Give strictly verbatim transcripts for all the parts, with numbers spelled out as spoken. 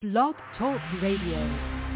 Blog Talk Radio.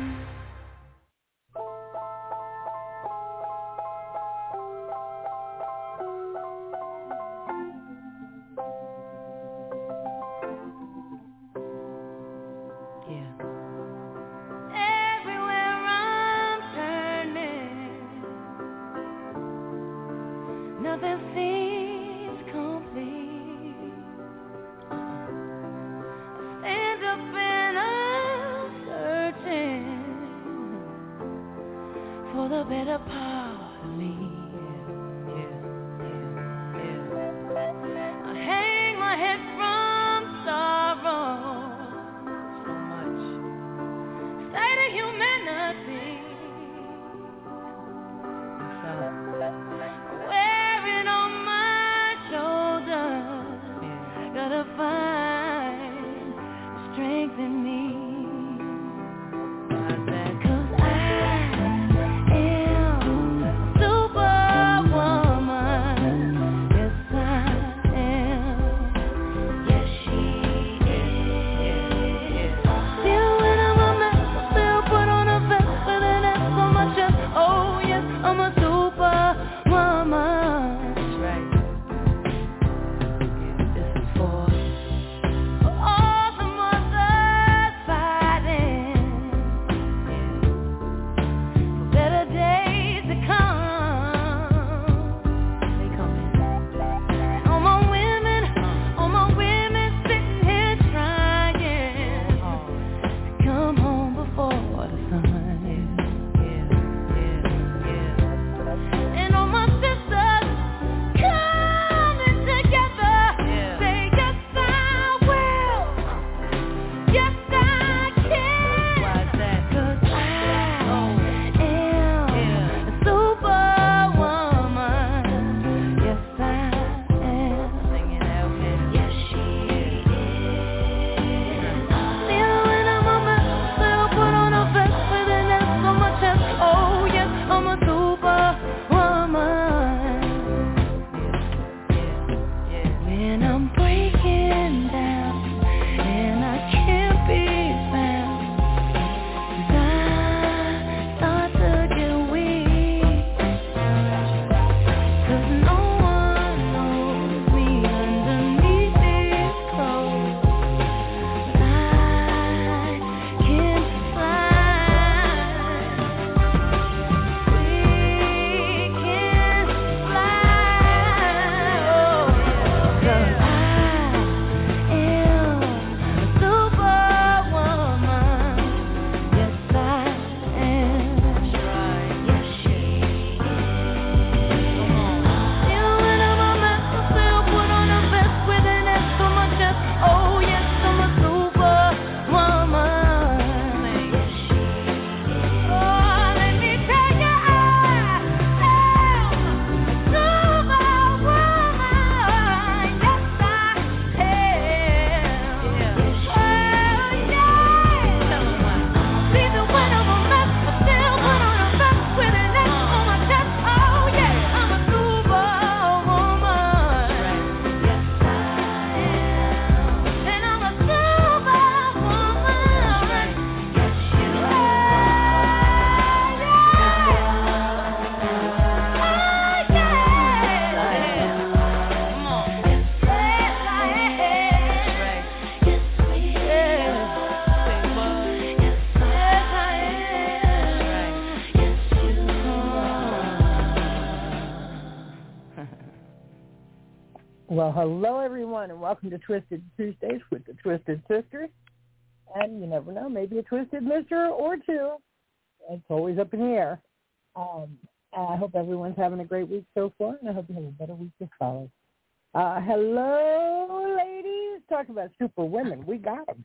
Well, hello, everyone, and welcome to Twisted Tuesdays with the Twisted Sisters. And you never know, maybe a Twisted Mister or two. It's always up in the air. Um, I hope everyone's having a great week so far, and I hope you have a better week to follow. Uh, hello, ladies. Talk about super women. We got them.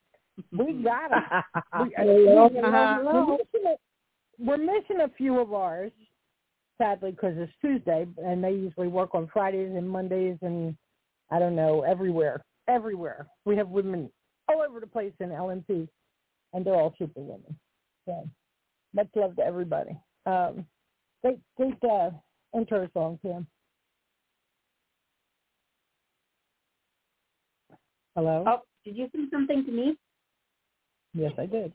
We got them. we, hello, we, hello. We're, we're missing a few of ours. Sadly, because it's Tuesday, and they usually work on Fridays and Mondays and, I don't know, everywhere. Everywhere. We have women all over the place in L M P, and they're all super women. So much love to everybody. Um, great, great uh, intro song, Tim. Hello? Oh, did you sing something to me? Yes, I did.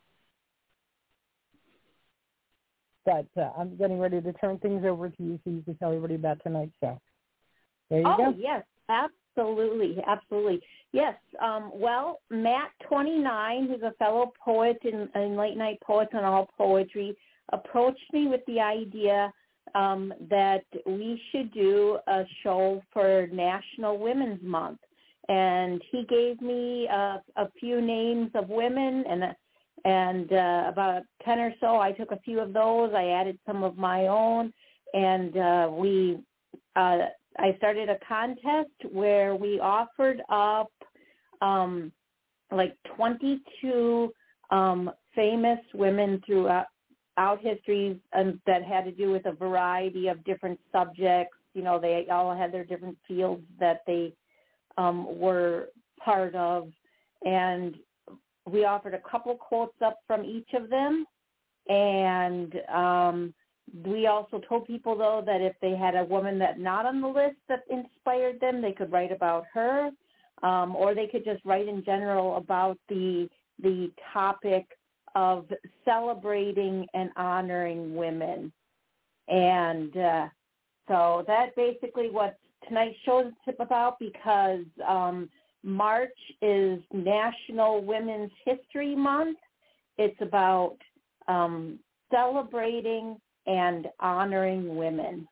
But uh, I'm getting ready to turn things over to you so you can tell everybody about tonight's show. There you oh, go. Oh, yes, absolutely, absolutely. Yes, um, well, Matt twenty-nine, who's a fellow poet in, in Late Night Poets and All Poetry, approached me with the idea um, that we should do a show for National Women's Month. And he gave me uh, a few names of women, and and uh, about ten or so. I took a few of those. I added some of my own, and uh, we. Uh, I started a contest where we offered up um, like twenty-two um, famous women throughout out history um, that had to do with a variety of different subjects. You know, they all had their different fields that they um, were part of, and we offered a couple quotes up from each of them, and um, we also told people, though, that if they had a woman that not on the list that inspired them, they could write about her, um, or they could just write in general about the the topic of celebrating and honoring women. And uh, so that's basically what tonight's show is about, because um, March is National Women's History Month. It's about um, celebrating and honoring women.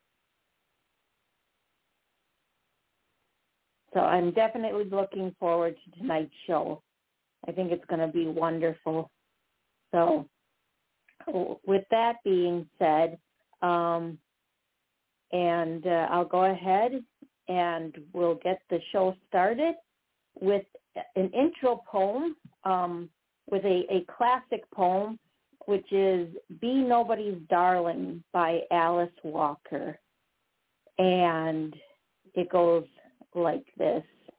So I'm definitely looking forward to tonight's show. I think it's going to be wonderful. So with that being said, um, and uh, I'll go ahead and we'll get the show started with an intro poem, um, with a, a classic poem, which is Be Nobody's Darling by Alice Walker. And it goes like this.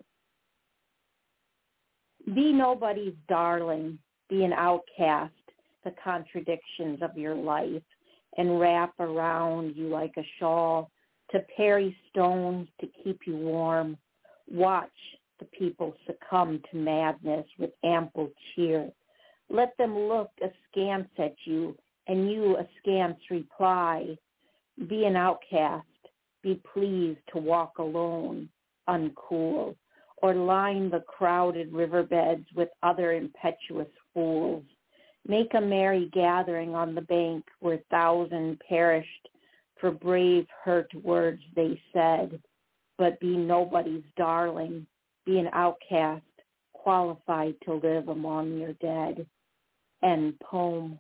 Be nobody's darling, be an outcast, the contradictions of your life, and wrap around you like a shawl to parry stones to keep you warm. Watch the people succumb to madness with ample cheer. Let them look askance at you, and you askance reply. Be an outcast. Be pleased to walk alone, uncool, or line the crowded riverbeds with other impetuous fools. Make a merry gathering on the bank where thousands perished for brave hurt words they said. But be nobody's darling. Be an outcast, qualified to live among your dead. End poem.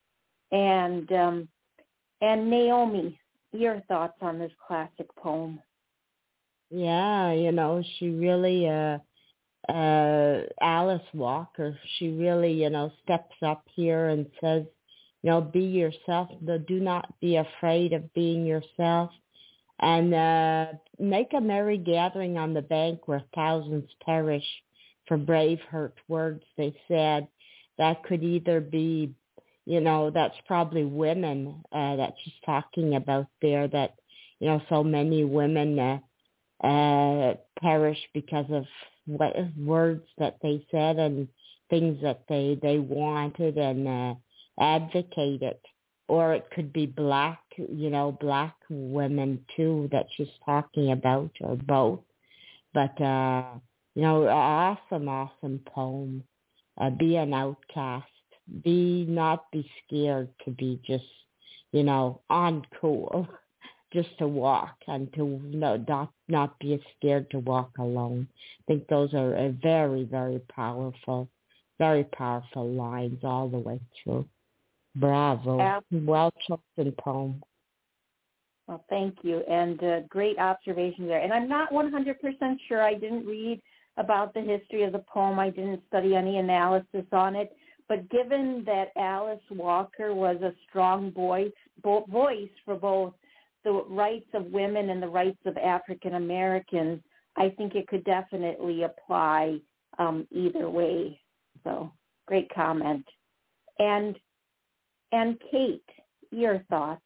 And um, and Naomi, your thoughts on this classic poem? Yeah, you know, she really, uh, uh, Alice Walker, she really, you know, steps up here and says, you know, be yourself. Do not be afraid of being yourself. And uh, make a merry gathering on the bank where thousands perish for brave hurt words they said. That could either be, you know, that's probably women uh, that she's talking about there, that, you know, so many women uh, uh, perish because of what words that they said and things that they, they wanted and uh, advocated. Or it could be black, you know, black women too that she's talking about, or both. But, uh, you know, awesome, awesome poem. Uh, be an outcast. Be not be scared to be just, you know, uncool, just to walk and to no, not not be scared to walk alone. I think those are a very, very powerful, very powerful lines all the way through. Bravo. Absolutely. Well chosen poem. Well, thank you, and uh, great observation there. And I'm not one hundred percent sure. I didn't read about the history of the poem. I didn't study any analysis on it. But given that Alice Walker was a strong voice, bo- voice for both the rights of women and the rights of African Americans, I think it could definitely apply um, either way. So, great comment. And and Kate, your thoughts?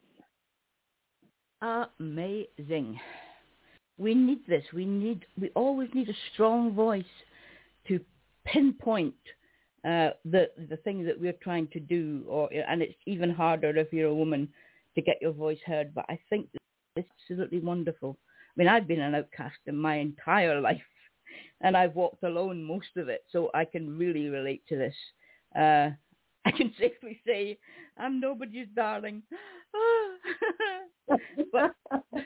Amazing. We need this. We need. We always need a strong voice to pinpoint uh, the the thing that we're trying to do, or and it's even harder if you're a woman to get your voice heard. But I think it's absolutely wonderful. I mean, I've been an outcast in my entire life, and I've walked alone most of it, so I can really relate to this. Uh, I can safely say I'm nobody's darling. but,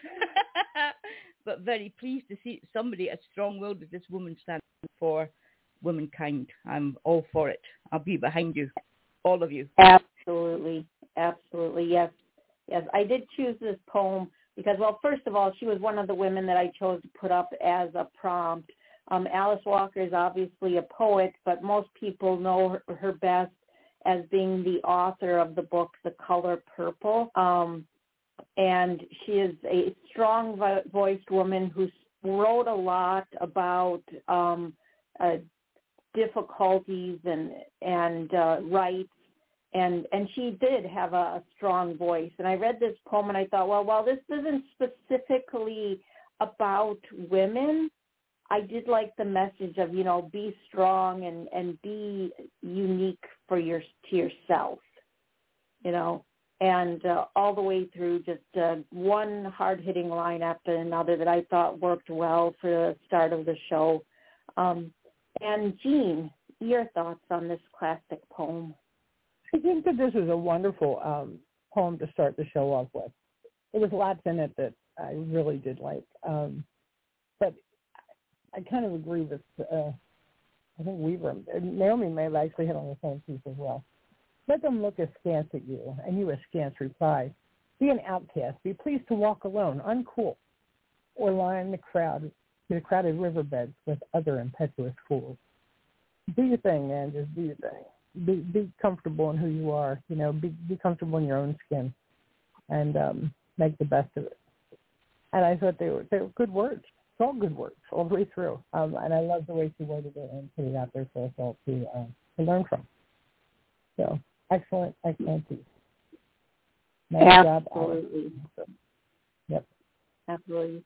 but very pleased to see somebody as strong-willed as this woman standing for womankind. I'm all for it. I'll be behind you, all of you. Absolutely. Absolutely. Yes. Yes. I did choose this poem because, well, first of all, she was one of the women that I chose to put up as a prompt. Um, Alice Walker is obviously a poet, but most people know her, her best as being the author of the book, The Color Purple. Um, and she is a strong-voiced woman who wrote a lot about um, uh, difficulties and, and uh, rights. And and she did have a, a strong voice. And I read this poem and I thought, well, while this isn't specifically about women, I did like the message of, you know, be strong and, and be unique for your to yourself, you know, and uh, all the way through just uh, one hard-hitting line after another that I thought worked well for the start of the show. Um, and Jean, your thoughts on this classic poem? I think that this was a wonderful um, poem to start the show off with. There was lots in it that I really did like. Um, but I kind of agree with, uh, I think Weaver, Naomi may have actually hit on the same piece as well. Let them look askance at you, and you askance reply. Be an outcast. Be pleased to walk alone, uncool, or lie in the crowd, in the crowded riverbeds with other impetuous fools. Do your thing, man. Just do your thing. Be, be comfortable in who you are, you know, be, be comfortable in your own skin and um, make the best of it. And I thought they were, they were good words. It's all good words all the way through. Um, and I love the way she worded it and put it out there for us all to, uh, to learn from. So excellent, excellent piece. Nice Absolutely. job. Yep. Absolutely.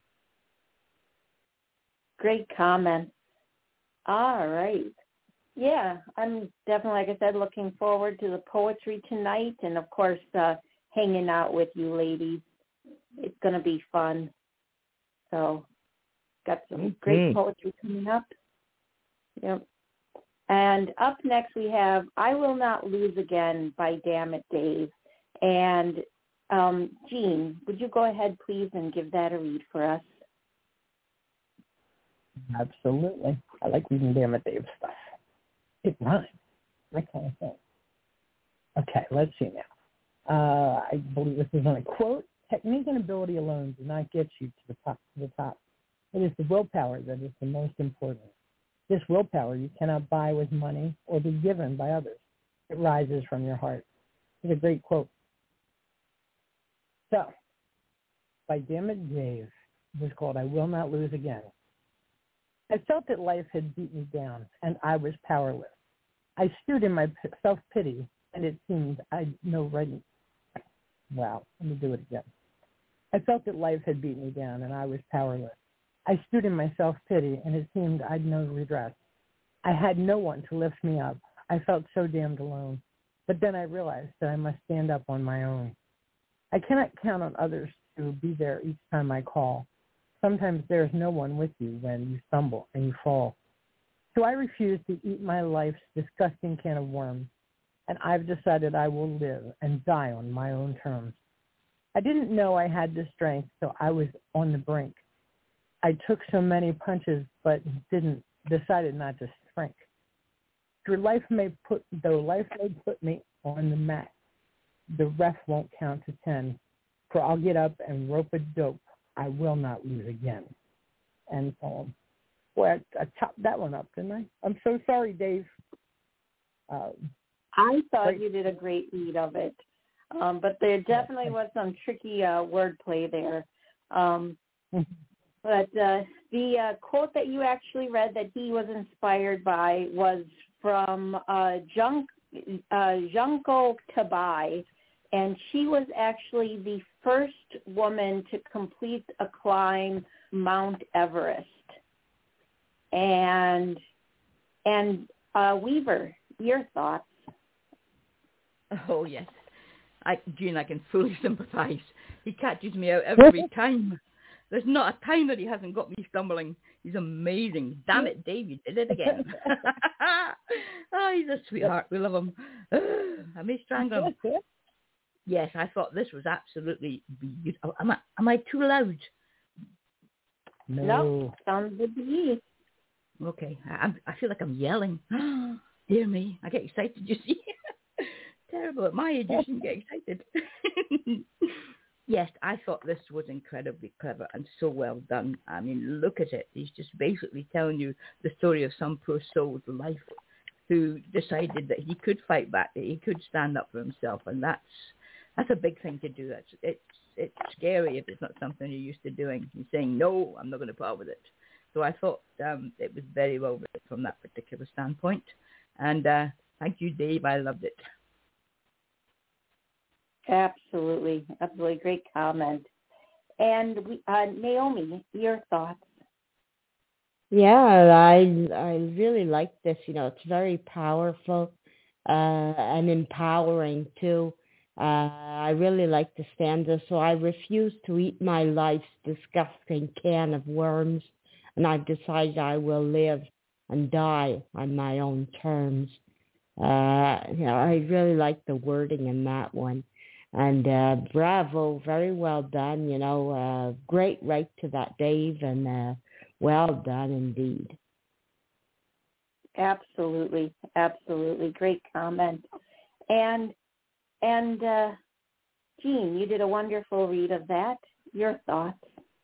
Great comment. All right. Yeah, I'm definitely, like I said, looking forward to the poetry tonight and, of course, uh, hanging out with you ladies. It's going to be fun. So, got some mm-hmm. great poetry coming up. Yep. And up next we have I Will Not Lose Again by Damn It Dave. And, um, Jean, would you go ahead, please, and give that a read for us? Absolutely. I like reading Damn It Dave stuff. It rhymes, that kind of thing. Okay, let's see now. Uh, I believe this is on a quote. Technique and ability alone do not get you to the top. To the top. It is the willpower that is the most important. This willpower you cannot buy with money or be given by others. It rises from your heart. It's a great quote. So, by Damn It Dave, it was called I Will Not Lose Again. I felt that life had beat me down, and I was powerless. I stewed in my p- self-pity, and it seemed I'd no right. Wow, let me do it again. I felt that life had beat me down, and I was powerless. I stewed in my self-pity, and it seemed I'd no redress. I had no one to lift me up. I felt so damned alone. But then I realized that I must stand up on my own. I cannot count on others to be there each time I call. Sometimes there is no one with you when you stumble and you fall. So I refuse to eat my life's disgusting can of worms, and I've decided I will live and die on my own terms. I didn't know I had the strength, so I was on the brink. I took so many punches, but didn't decided not to shrink. Though life may put, though life may put me on the mat, the ref won't count to ten, for I'll get up and rope a dope. I will not lose again. And um, boy, I, I chopped that one up, didn't I? I'm so sorry, Dave. Um, I thought great. You did a great read of it, um, but there definitely was some tricky uh, wordplay there. Um, but uh, the uh, quote that you actually read that he was inspired by was from uh, Junk, uh, Junko Tabai, and she was actually the first woman to complete a climb Mount Everest. And and uh, Weaver, your thoughts. Oh, yes. I, Jean, I can fully sympathize. He catches me out every time. There's not a time that he hasn't got me stumbling. He's amazing. Damn it, Dave, you did it again. Oh, he's a sweetheart. We love him. I may strangle him. Yes, I thought this was absolutely beautiful. Am I, am I too loud? No. No, sounds good to me. Okay, I, I'm, I feel like I'm yelling. Dear me, I get excited, you see. Terrible. At my age, you shouldn't get excited. Yes, I thought this was incredibly clever and so well done. I mean, look at it. He's just basically telling you the story of some poor soul's life who decided that he could fight back, that he could stand up for himself, and that's that's a big thing to do. That's it's it's scary if it's not something you're used to doing. He's saying, no, I'm not going to part with it. So I thought um, it was very well written from that particular standpoint. And uh, thank you, Dave. I loved it. Absolutely. Absolutely. Great comment. And we, uh, Naomi, your thoughts? Yeah, I I really like this. You know, it's very powerful uh, and empowering too. Uh, I really like the stanza. So I refuse to eat my life's disgusting can of worms, and I've decided I will live and die on my own terms. Uh, you know, I really like the wording in that one. And uh, bravo, very well done. You know, uh, great right to that, Dave, and uh, well done indeed. Absolutely, absolutely. Great comment. And and uh, Jean, you did a wonderful read of that. Your thoughts?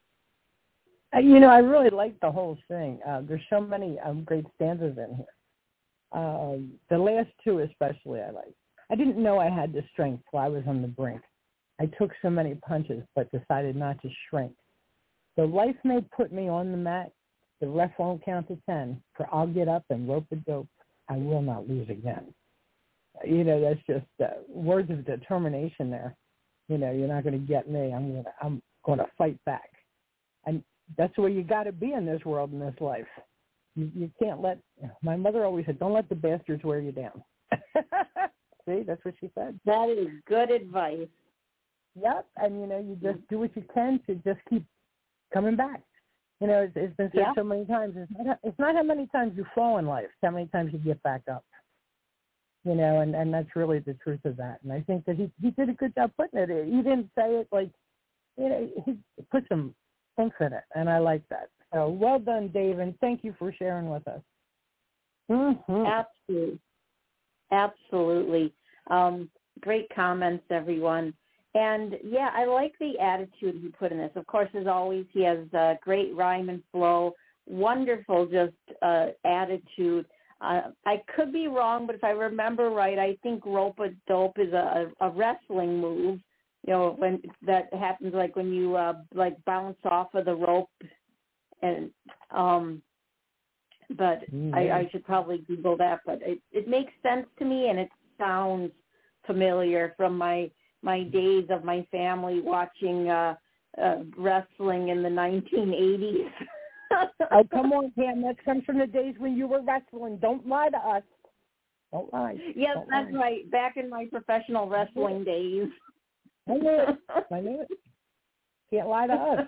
Uh, you know, I really like the whole thing. Uh, there's so many um, great stanzas in here. Um, the last two especially I like. I didn't know I had the strength while I was on the brink. I took so many punches but decided not to shrink. Though life may put me on the mat, the ref won't count to ten, for I'll get up and rope a dope. I will not lose again. You know, that's just uh, words of determination there. You know, you're not going to get me. I'm going to I'm going to fight back. And that's where you got to be in this world, in this life. You, you can't let, my mother always said, don't let the bastards wear you down. See, that's what she said. That is good advice. Yep, and you know, you just do what you can to just keep coming back. You know, it's, it's been said Yeah. so many times. It's not, it's not how many times you fall in life; it's how many times you get back up. You know, and, and that's really the truth of that. And I think that he he did a good job putting it. He didn't say it like, you know, he put some things in it, and I like that. So well done, Dave, and thank you for sharing with us. Mm-hmm. Absolutely. Absolutely. Um, great comments, everyone. And, yeah, I like the attitude he put in this. Of course, as always, he has uh, great rhyme and flow, wonderful just uh, attitude. Uh, I could be wrong, but if I remember right, I think rope-a-dope is a, a wrestling move, you know, when that happens like when you, uh, like, bounce off of the rope. And um But mm-hmm. I, I should probably Google that. But it, it makes sense to me, and it sounds familiar from my my days of my family watching uh, uh, wrestling in the nineteen eighties. Oh, come on, Pam. That comes from the days when you were wrestling. Don't lie to us. Don't lie. Yes, Don't that's lie. right. Back in my professional wrestling days. I knew it. I knew it. Can't lie to us.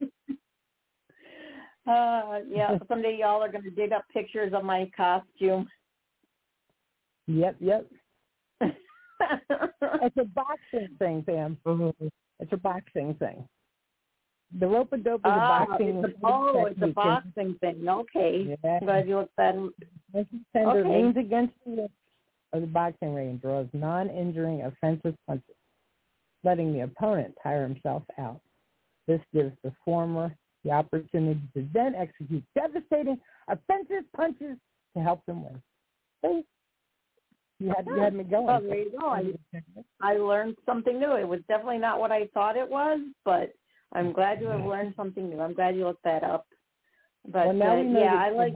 Uh, yeah, someday y'all are going to dig up pictures of my costume. Yep, yep. It's a boxing thing, Pam. Mm-hmm. It's a boxing thing. The rope-a-dope is ah, a boxing it's a, Oh, it's a boxing thing. Okay. Yeah. I'm glad you looked that. Mister Tender Okay. leans against the wall of the boxing ring and draws non-injuring offensive punches, letting the opponent tire himself out. This gives the former the opportunity to then execute devastating offensive punches to help them win. See? You had, you had me going. Oh, there you go. I, I learned something new. It was definitely not what I thought it was, but I'm glad you have learned something new. I'm glad you looked that up. But, well, now uh, we know yeah, I like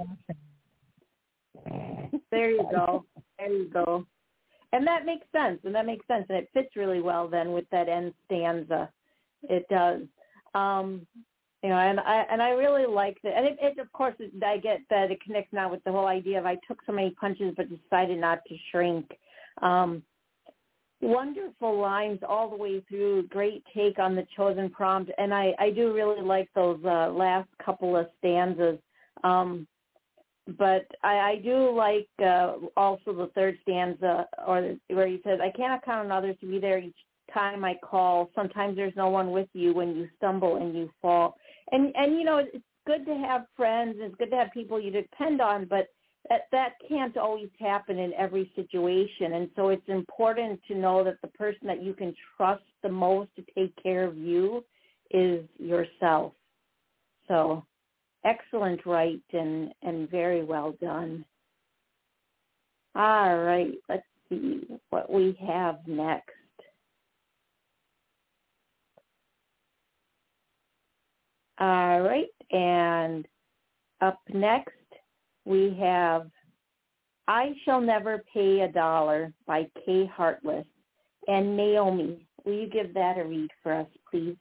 There you go. There you go. And that makes sense, and that makes sense, and it fits really well then with that end stanza. It does. Um, You know, and I and I really like that. And it, it of course, it, I get that it connects now with the whole idea of I took so many punches but decided not to shrink. Um, wonderful lines all the way through. Great take on the chosen prompt, and I, I do really like those uh, last couple of stanzas. Um, but I, I do like uh, also the third stanza, or where he says, "I cannot count on others to be there each time I call. Sometimes there's no one with you when you stumble and you fall." And and you know, it's good to have friends. It's good to have people you depend on, but that that can't always happen in every situation. And so it's important to know that the person that you can trust the most to take care of you is yourself. So excellent write and, and very well done. All right, let's see what we have next. All right, and up next we have I Shall Never Pay a Dollar by Kay Heartless. And Naomi, will you give that a read for us, please?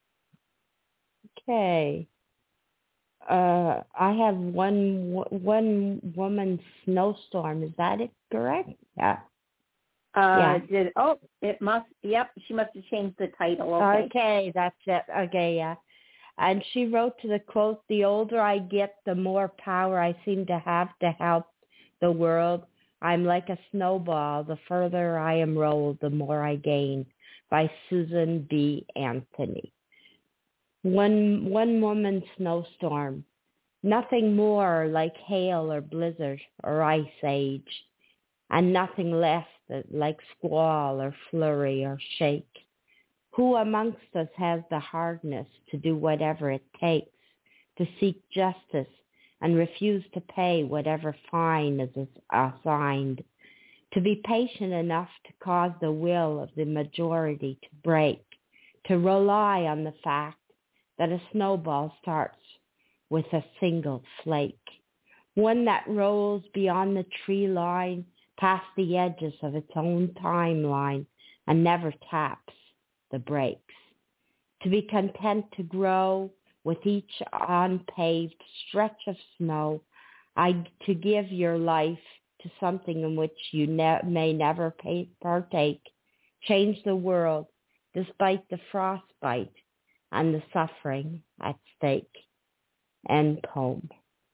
Okay. Uh, I have one one woman snowstorm. Is that it correct? Yeah. Uh, yeah. Did, oh, it must, yep, she must have changed the title. Okay, okay that's it. Okay, yeah. And she wrote to the quote, "The older I get, the more power I seem to have to help the world. I'm like a snowball. The further I am rolled, the more I gain." By Susan B. Anthony. One, one woman snowstorm. Nothing more like hail or blizzard or ice age. And nothing less than like squall or flurry or shake. Who amongst us has the hardness to do whatever it takes, to seek justice and refuse to pay whatever fine is assigned, to be patient enough to cause the will of the majority to break, to rely on the fact that a snowball starts with a single flake, one that rolls beyond the tree line, past the edges of its own timeline, and never taps the brakes, to be content to grow with each unpaved stretch of snow, I to give your life to something in which you ne- may never pay, partake, change the world despite the frostbite and the suffering at stake. End poem.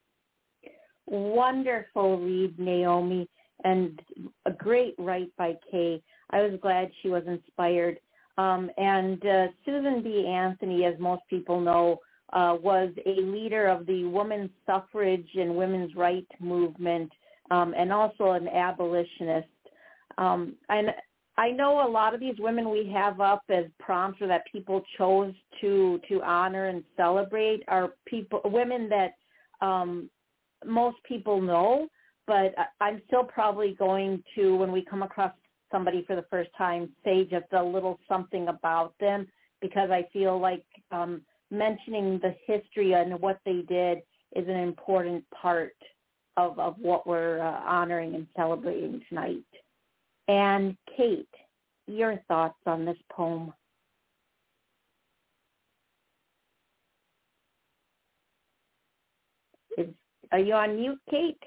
Wonderful read, Naomi, and a great write by Kay. I was glad she was inspired. Um, and uh, Susan B. Anthony, as most people know, uh, was a leader of the women's suffrage and women's rights movement, um, and also an abolitionist. Um, and I know a lot of these women we have up as prompts or that people chose to to honor and celebrate are people, women that um, most people know, but I'm still probably going to, when we come across somebody for the first time, say just a little something about them, because I feel like um, mentioning the history and what they did is an important part of, of what we're uh, honoring and celebrating tonight. And Kate, your thoughts on this poem? Is, are you on mute, Kate?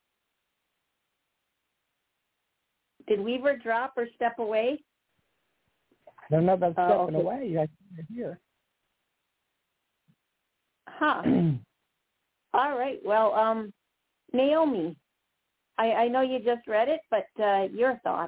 Did Weaver drop or step away? I don't know about Uh, stepping okay. away. I can't hear. Huh. All right. Well, um, Naomi, I, I know you just read it, but uh, your thoughts?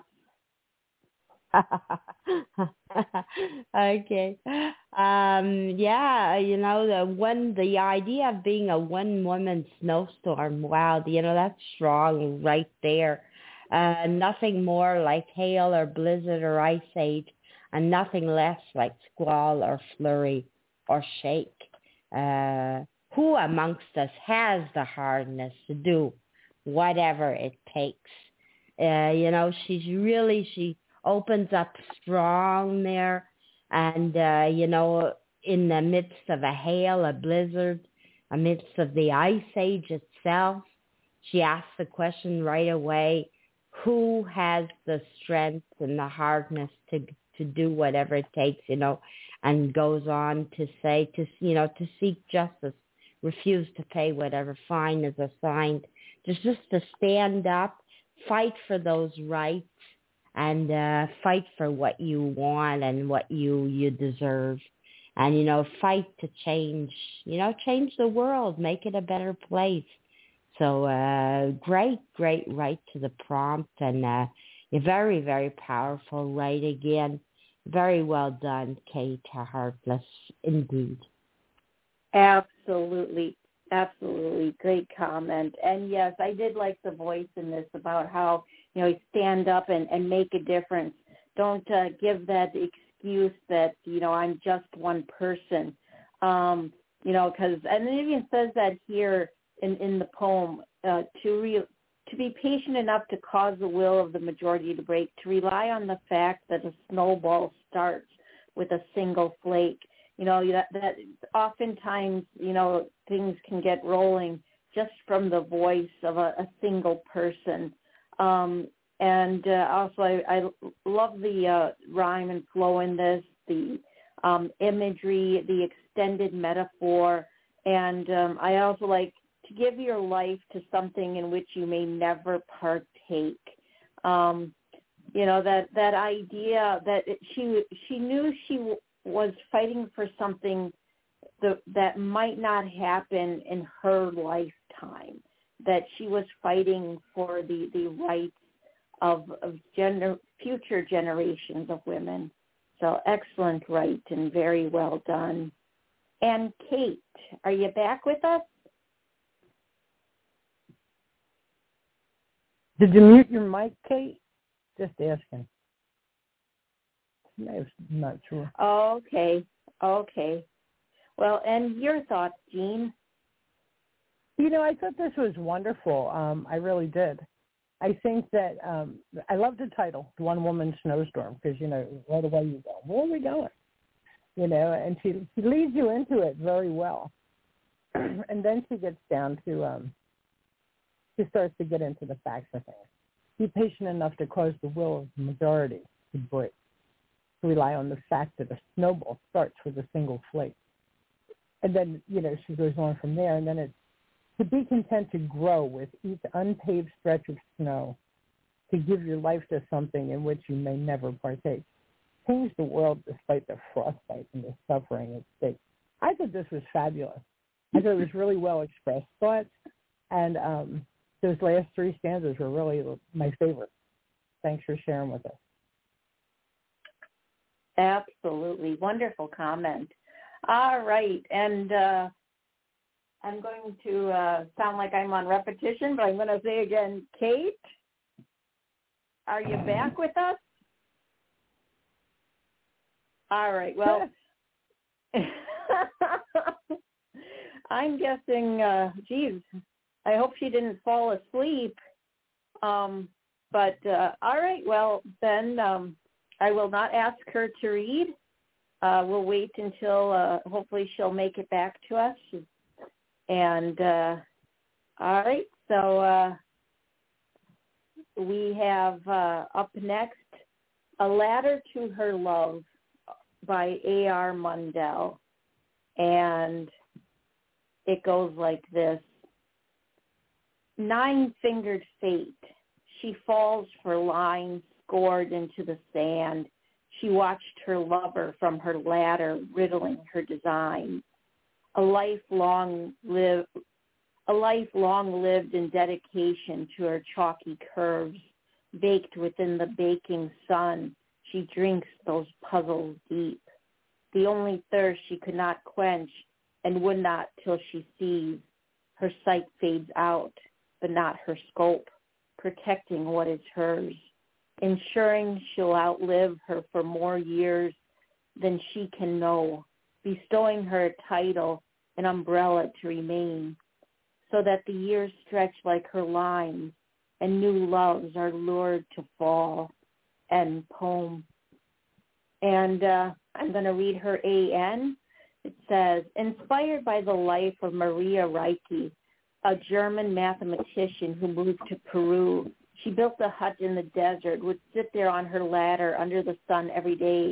Okay. Um, yeah, you know, the one, the idea of being a one-woman snowstorm, wow, you know, that's strong right there. Uh, nothing more like hail or blizzard or ice age, and nothing less like squall or flurry or shake. Uh, who amongst us has the hardness to do whatever it takes? Uh, you know, she's really, she opens up strong there, and, uh, you know, in the midst of a hail, a blizzard, amidst of the ice age itself, she asks the question right away, who has the strength and the hardness to to do whatever it takes, you know? and goes on to say, to you know, to seek justice, refuse to pay whatever fine is assigned, just just to stand up, fight for those rights, and uh, fight for what you want and what you you deserve, and you know, fight to change, you know, change the world, make it a better place. So uh, great, great right to the prompt, and uh, you're very, very powerful right again. Very well done, Kate Heartless, indeed. Absolutely, absolutely. Great comment. And yes, I did like the voice in this about how, you know, stand up and, and make a difference. Don't uh, give that excuse that, you know, I'm just one person. Um, you know, because, and it even says that here in, in the poem, uh, to re, to be patient enough to cause the will of the majority to break, to rely on the fact that a snowball starts with a single flake. You know, that, that oftentimes, you know, things can get rolling just from the voice of a, a single person. Um, and uh, also, I, I love the uh, rhyme and flow in this, the um, imagery, the extended metaphor, and um, I also like to give your life to something in which you may never partake. Um, you know, that, that idea that it, she she knew she w- was fighting for something the, that might not happen in her lifetime, that she was fighting for the, the rights of, of gener- future generations of women. So excellent right and very well done. And Kate, are you back with us? Did you mute your mic, Kate? Just asking. I'm not sure. Okay, okay. Well, and your thoughts, Jean? You know, I thought this was wonderful. Um, I really did. I think that um, I love the title, One Woman Snowstorm, because, you know, right away you go, where are we going? You know, and she, she leads you into it very well. And then she gets down to, um, she starts to get into the facts of things. Be patient enough to cause the will of the majority to break. To rely on the fact that a snowball starts with a single flake. And then, you know, she goes on from there, and then it's to be content to grow with each unpaved stretch of snow, to give your life to something in which you may never partake. Change the world despite the frostbite and the suffering at stake. I thought this was fabulous. I thought it was really well expressed thoughts, and um, those last three stanzas were really my favorite. Thanks for sharing with us. Absolutely. Wonderful comment. All right. And uh, I'm going to uh, sound like I'm on repetition, but I'm going to say again, Kate, are you back with us? All right. Well, I'm guessing, uh, geez, I hope she didn't fall asleep. Um, but uh, all right. Well, then um, I will not ask her to read. Uh, we'll wait until uh, hopefully she'll make it back to us. And uh, all right, so uh, we have uh, up next A Ladder to Her Love by A R Mundell. And it goes like this. Nine-fingered fate, she falls for lines scored into the sand. She watched her lover from her ladder riddling her design. A lifelong live, a life long lived in dedication to her chalky curves. Baked within the baking sun, she drinks those puzzles deep. The only thirst she could not quench and would not till she sees. Her sight fades out, but not her scope, protecting what is hers, ensuring she'll outlive her for more years than she can know, bestowing her a title, an umbrella to remain, so that the years stretch like her lines and new loves are lured to fall. End poem. And uh, I'm going to read her A N. It says, inspired by the life of Maria Ricci, a German mathematician who moved to Peru, she built a hut in the desert, would sit there on her ladder under the sun every day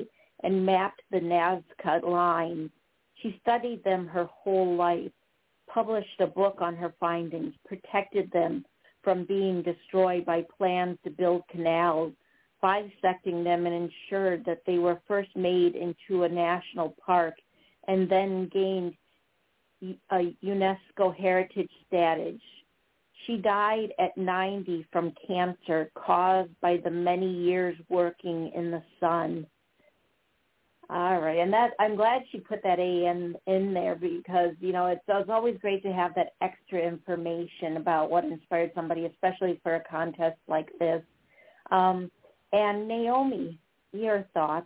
and mapped the Nazca lines. She studied them her whole life, published a book on her findings, protected them from being destroyed by plans to build canals, bisecting them, and ensured that they were first made into a national park and then gained a UNESCO heritage status. She died at ninety from cancer caused by the many years working in the sun. All right, and that I'm glad she put that A in, in there because, you know, it's, it's always great to have that extra information about what inspired somebody, especially for a contest like this. Um, and Naomi, your thoughts?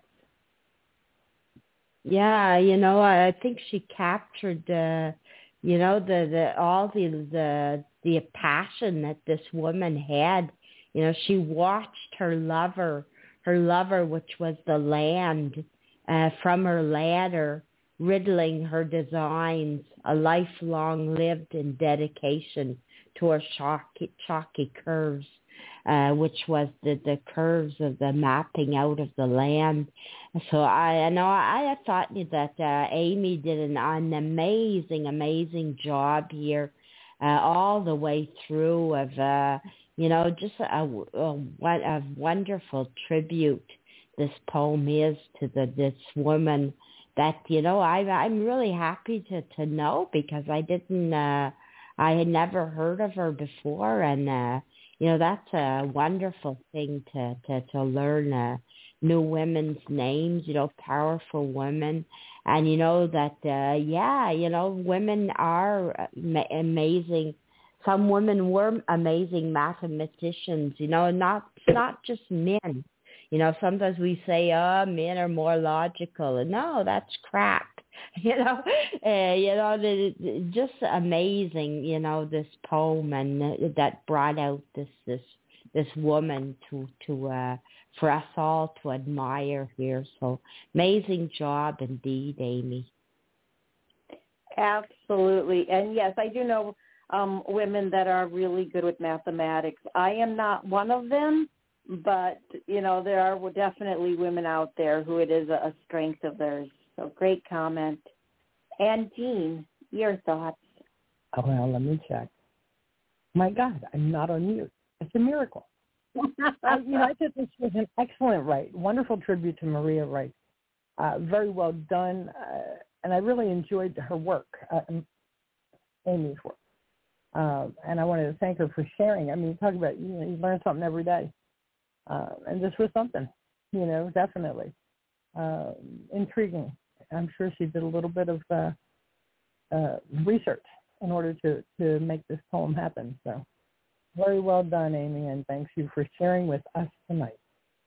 Yeah, you know, I think she captured, uh, you know, the, the all the the the passion that this woman had. You know, she watched her lover, her lover, which was the land, uh, from her ladder, riddling her designs, a lifelong lived in dedication to her chalky, chalky curves. Uh, which was the, the curves of the mapping out of the land. So I, I know I, I thought that uh, Amy did an, an amazing, amazing job here, uh, all the way through of, uh, you know, just a, a, a wonderful tribute this poem is to the this woman that, you know, I, I'm really happy to, to know because I didn't, uh, I had never heard of her before, and uh, you know, that's a wonderful thing to, to, to learn uh, new women's names, you know, powerful women. And, you know, that, uh, yeah, you know, women are ma- amazing. Some women were amazing mathematicians, you know, not not just men. You know, sometimes we say, oh, men are more logical. No, that's crap. You know, uh, you know, the, the, just amazing. You know, this poem and uh, that brought out this this this woman to to uh, for us all to admire here. So amazing job indeed, Amy. Absolutely, and yes, I do know um, women that are really good with mathematics. I am not one of them, but you know, there are definitely women out there who it is a, a strength of theirs. So great comment. And Jean, your thoughts? Oh, well, let me check. My God, I'm not on mute. It's a miracle. I, you know, I thought this was an excellent write. Wonderful tribute to Maria Wright. Uh, very well done. Uh, and I really enjoyed her work, uh, Amy's work. Uh, and I wanted to thank her for sharing. I mean, talk about, you know, you learn something every day. Uh, and this was something, you know, definitely. Uh, intriguing. I'm sure she did a little bit of uh, uh, research in order to, to make this poem happen. So very well done, Amy, and thanks you for sharing with us tonight.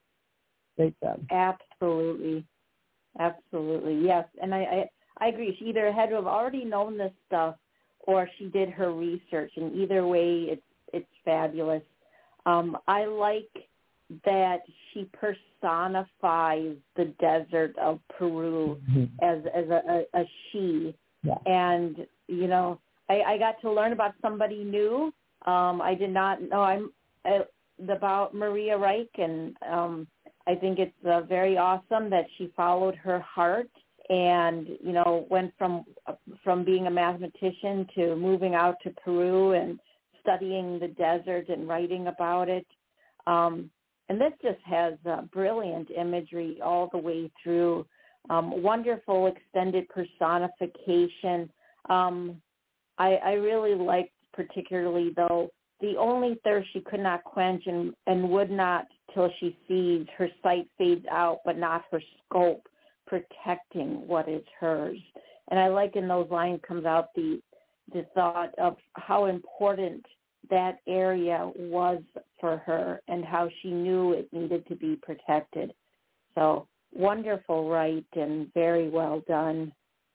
Great job. Absolutely. Absolutely. Yes. And I, I, I agree. She either had to have already known this stuff or she did her research. And either way, it's, it's fabulous. Um, I like that she personifies the desert of Peru mm-hmm. as as a, a, a she. Yeah. And, you know, I, I got to learn about somebody new. Um, I did not know I'm uh, about Maria Reich, and um, I think it's uh, very awesome that she followed her heart and, you know, went from from being a mathematician to moving out to Peru and studying the desert and writing about it. Um, And this just has uh, brilliant imagery all the way through. Um, wonderful extended personification. Um, I, I really liked particularly, though, the only thirst she could not quench and, and would not till she sees her sight fades out, but not her scope, protecting what is hers. And I like in those lines comes out the the thought of how important that area was for her and how she knew it needed to be protected. So wonderful write and very well done.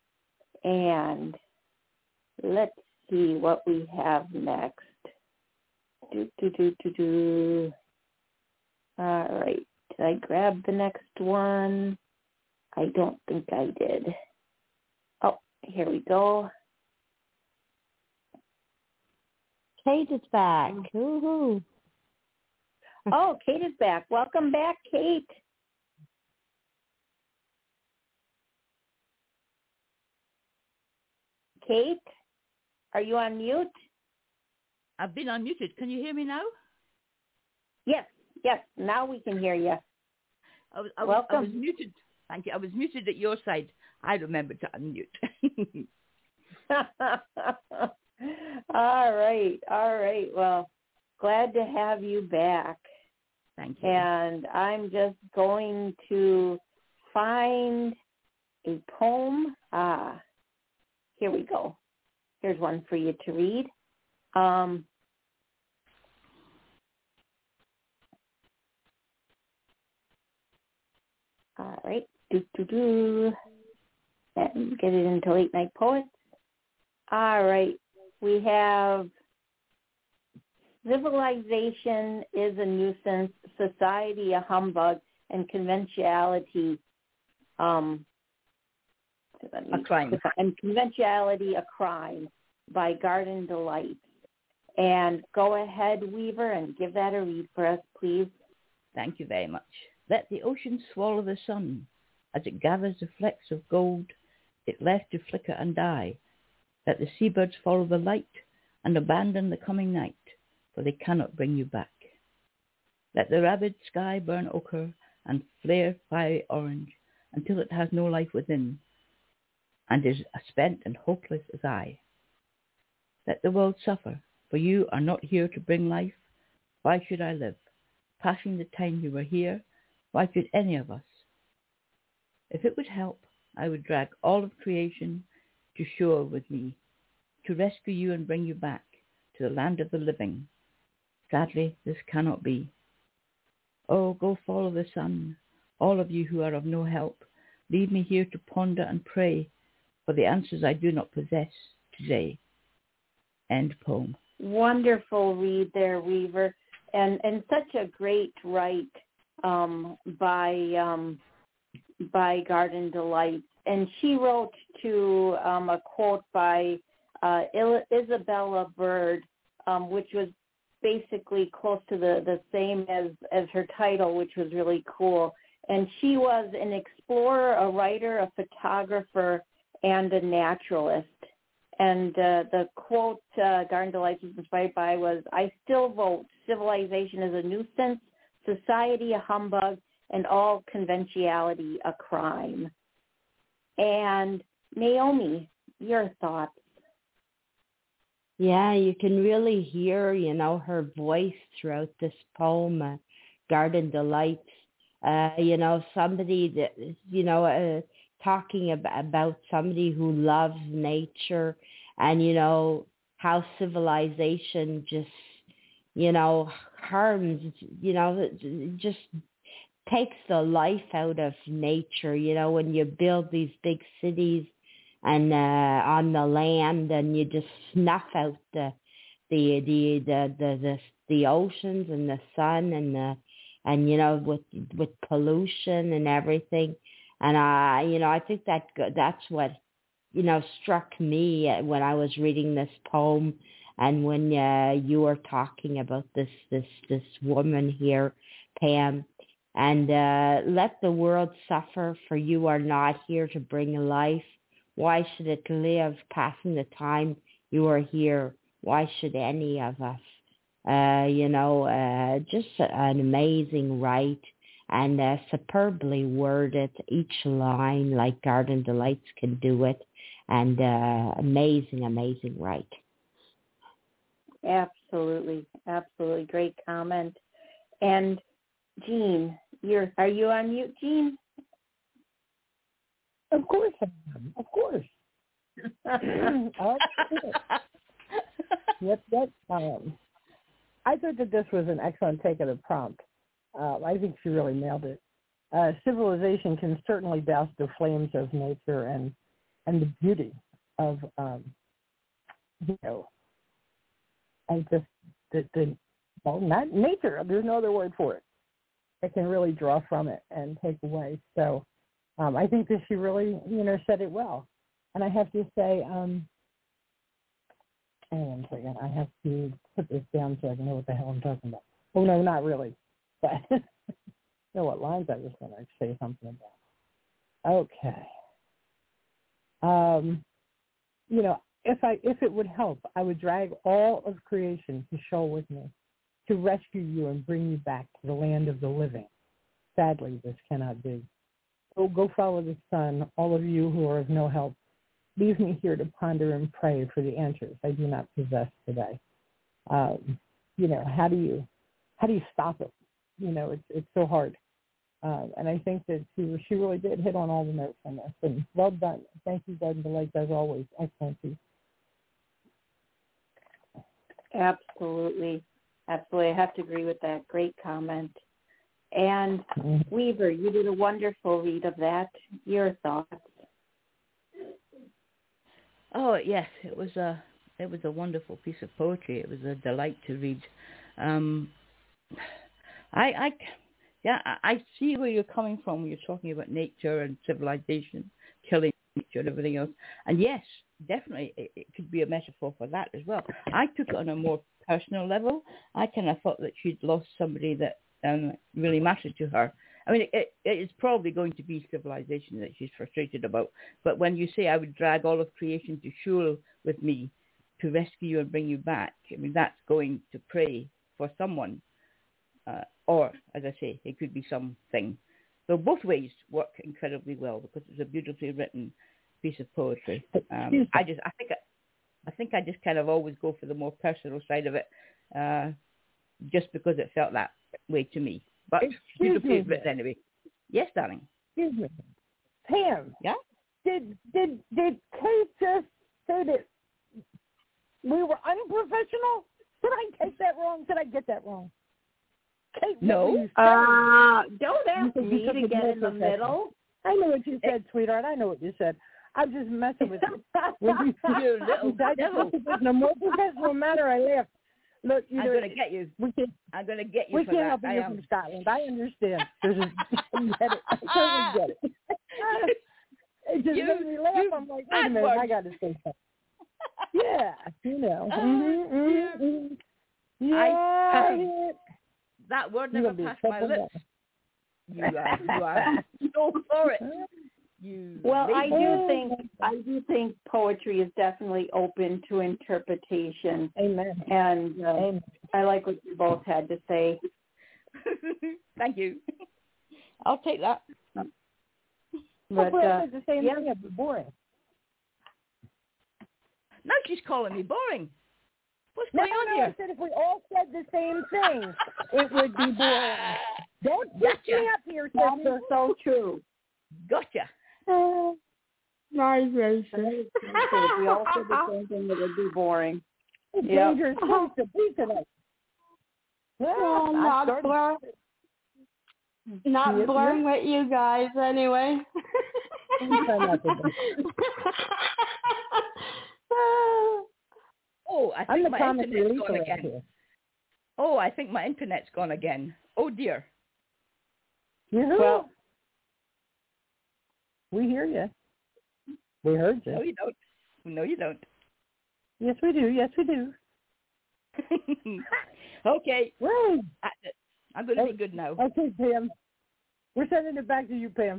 And let's see what we have next. Do, do, do, do, do. All right. Did I grab the next one? I don't think I did. Oh, here we go. Kate is back. Woo-hoo. Oh, Kate is back. Welcome back, Kate. Kate, are you on mute? I've been unmuted. Can you hear me now? Yes, yes. Now we can hear you. I was, I was, Welcome. I was muted. Thank you. I was muted at your side. I remembered to unmute. All right, all right. Well, glad to have you back. Thank you. And I'm just going to find a poem. Ah, here we go. Here's one for you to read. Um, all right. Do, do, do. And get it into Late Night Poets. All right. We have civilization is a nuisance, society a humbug, and conventionality um, a crime. And conventionality a crime by Garden Delight. And go ahead, Weaver, and give that a read for us, please. Thank you very much. Let the ocean swallow the sun. As it gathers the flecks of gold, it left to flicker and die. Let the seabirds follow the light and abandon the coming night, for they cannot bring you back. Let the rabid sky burn ochre and flare fiery orange until it has no life within and is as spent and hopeless as I. Let the world suffer, for you are not here to bring life. Why should I live? Passing the time you were here, why should any of us? If it would help, I would drag all of creation to shore with me, to rescue you and bring you back to the land of the living. Sadly, this cannot be. Oh, go follow the sun, all of you who are of no help. Leave me here to ponder and pray for the answers I do not possess today. End poem. Wonderful read there, Weaver, and and such a great write um, by um, by Garden Delight. And she wrote to um, a quote by uh, Isabella Bird, um, which was basically close to the, the same as, as her title, which was really cool. And she was an explorer, a writer, a photographer, and a naturalist. And uh, the quote uh, Garden Delight was inspired by was, I still vote civilization is a nuisance, society a humbug, and all conventionality a crime. And Naomi, your thoughts? Yeah, you can really hear, you know, her voice throughout this poem, uh, Garden Delight. Uh, you know, somebody that, you know, uh, talking about, about somebody who loves nature and, you know, how civilization just, you know, harms, you know, just takes the life out of nature, you know, when you build these big cities and uh, on the land and you just snuff out the the the the the the, the oceans and the sun and the and you know with with pollution and everything. And I, you know, I think that that's what, you know, struck me when I was reading this poem, and when uh, you were talking about this this this woman here, Pam, and uh, let the world suffer, for you are not here to bring life. Why should it live? Passing the time you are here. Why should any of us? Uh, you know, uh, just an amazing write. And uh, superbly worded, each line like Garden Delights can do it, and uh, amazing, amazing write. Absolutely, absolutely, great comment. And Jean, you're are you on mute, Jean? Of course I am. Of course. Oh, yep, yep. Um, I thought that this was an excellent take of the prompt. Uh, I think she really nailed it. Uh, civilization can certainly douse the flames of nature and and the beauty of, um, you know, and just the, the, well, not nature. There's no other word for it. It can really draw from it and take away. So um, I think that she really, you know, said it well. And I have to say, um, hang on a second, I have to put this down so I can know what the hell I'm talking about. Oh, no, not really. But you know what lines I was going to say something about. Okay. Um, you know, if I if it would help, I would drag all of creation to show with me, to rescue you and bring you back to the land of the living. Sadly, this cannot be. So go follow the sun, all of you who are of no help. Leave me here to ponder and pray for the answers I do not possess today. Um, you know, how do you how do you stop it? You know, it's it's so hard. Uh, and I think that she she really did hit on all the notes on this. And well done. Thank you, Garden Delight, as always. Excellent piece. Absolutely. Absolutely. I have to agree with that. Great comment. And mm-hmm. Weaver, you did a wonderful read of that. Your thoughts? Oh, yes. It was a, it was a wonderful piece of poetry. It was a delight to read. Um, I, I, yeah, I see where you're coming from when you're talking about nature and civilization, killing nature and everything else. And yes, definitely, it, it could be a metaphor for that as well. I took it on a more personal level. I kind of thought that she'd lost somebody that um, really mattered to her. I mean, it, it is probably going to be civilization that she's frustrated about. But when you say I would drag all of creation to Shul with me to rescue you and bring you back, I mean, that's going to pray for someone. Uh, or, as I say, it could be something. So both ways work incredibly well because it's a beautifully written piece of poetry. Um, I just, I think, I, I think I just kind of always go for the more personal side of it, uh, just because it felt that way to me. But beautifully written anyway. Yes, darling. Excuse me, Pam. Yeah. Did did did Kate just say that we were unprofessional? Did I take that wrong? Did I get that wrong? Kate, no. Uh, don't ask me to get in the middle. I know what you said, sweetheart. I know what you said. I'm just messing with you. When you you little devil. In a more professional manner, I laughed. Look, you I'm know, going to get you. We can, I'm going to get you we for can't that. help you from Scotland. I understand. There's a, I get it. I totally get it. It just you, made me laugh. you, I'm like, wait a minute, I got to say something. Yeah, you know. Uh, mm-hmm, mm-hmm. Yeah. I, that word never passed my lips. Up. You are, you are so for it. You well, I do oh. think I do think poetry is definitely open to interpretation. Amen. And uh, Amen. I like what you both had to say. Thank you. I'll take that. But But uh, the same yeah. thing. It'd be boring. Now she's calling me boring. What's no, going on no, here? I said if we all said the same thing, it would be boring. Don't push Gotcha. me up here, That sister. is so true. Gotcha. Oh, nice, nice. If we all said the same thing, it would be boring. It's Yep. dangerous place to be tonight. Well, Oh, not blur, not Yep, blurring yep. with you guys anyway. Try not to be. Oh, I I'm think the my comic internet's relief gone around again. here. Oh, I think my internet's gone again. Oh dear. You Well, we hear you. We heard you. No, you don't. No, you don't. Yes, we do. Yes, we do. Okay. Right. I, I'm going to be good now. Okay, Pam. We're sending it back to you, Pam.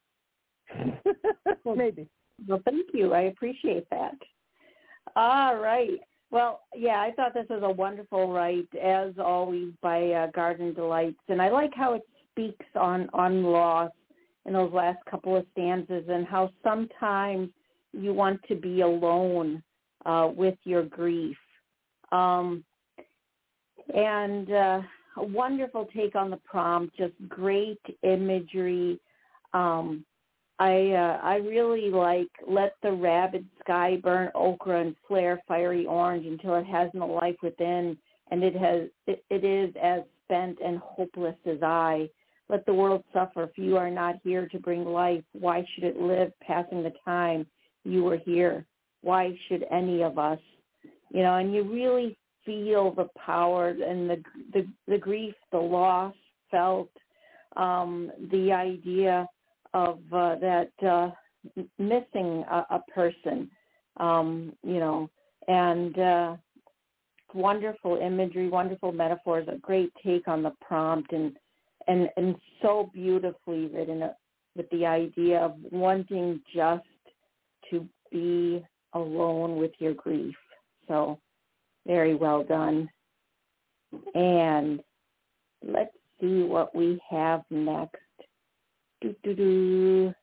Maybe. Well, thank you. I appreciate that. All right. Well, yeah, I thought this was a wonderful write, as always, by uh, Garden Delights. And I like how it speaks on, on loss in those last couple of stanzas and how sometimes you want to be alone uh, with your grief. Um, and uh, a wonderful take on the prompt, just great imagery. Um, I uh, I really like let the rabid sky burn ochre and flare fiery orange until it has no life within, and it has it, it is as spent and hopeless as I. Let the world suffer, if you are not here to bring life. Why should it live, passing the time you were here? Why should any of us? You know, and you really feel the power and the the, the grief, the loss felt, um, the idea of uh, that uh, missing a, a person, um, you know, and uh, wonderful imagery, wonderful metaphors, a great take on the prompt, and and, and so beautifully written with the idea of wanting just to be alone with your grief. So very well done. And let's see what we have next. Do, do, do.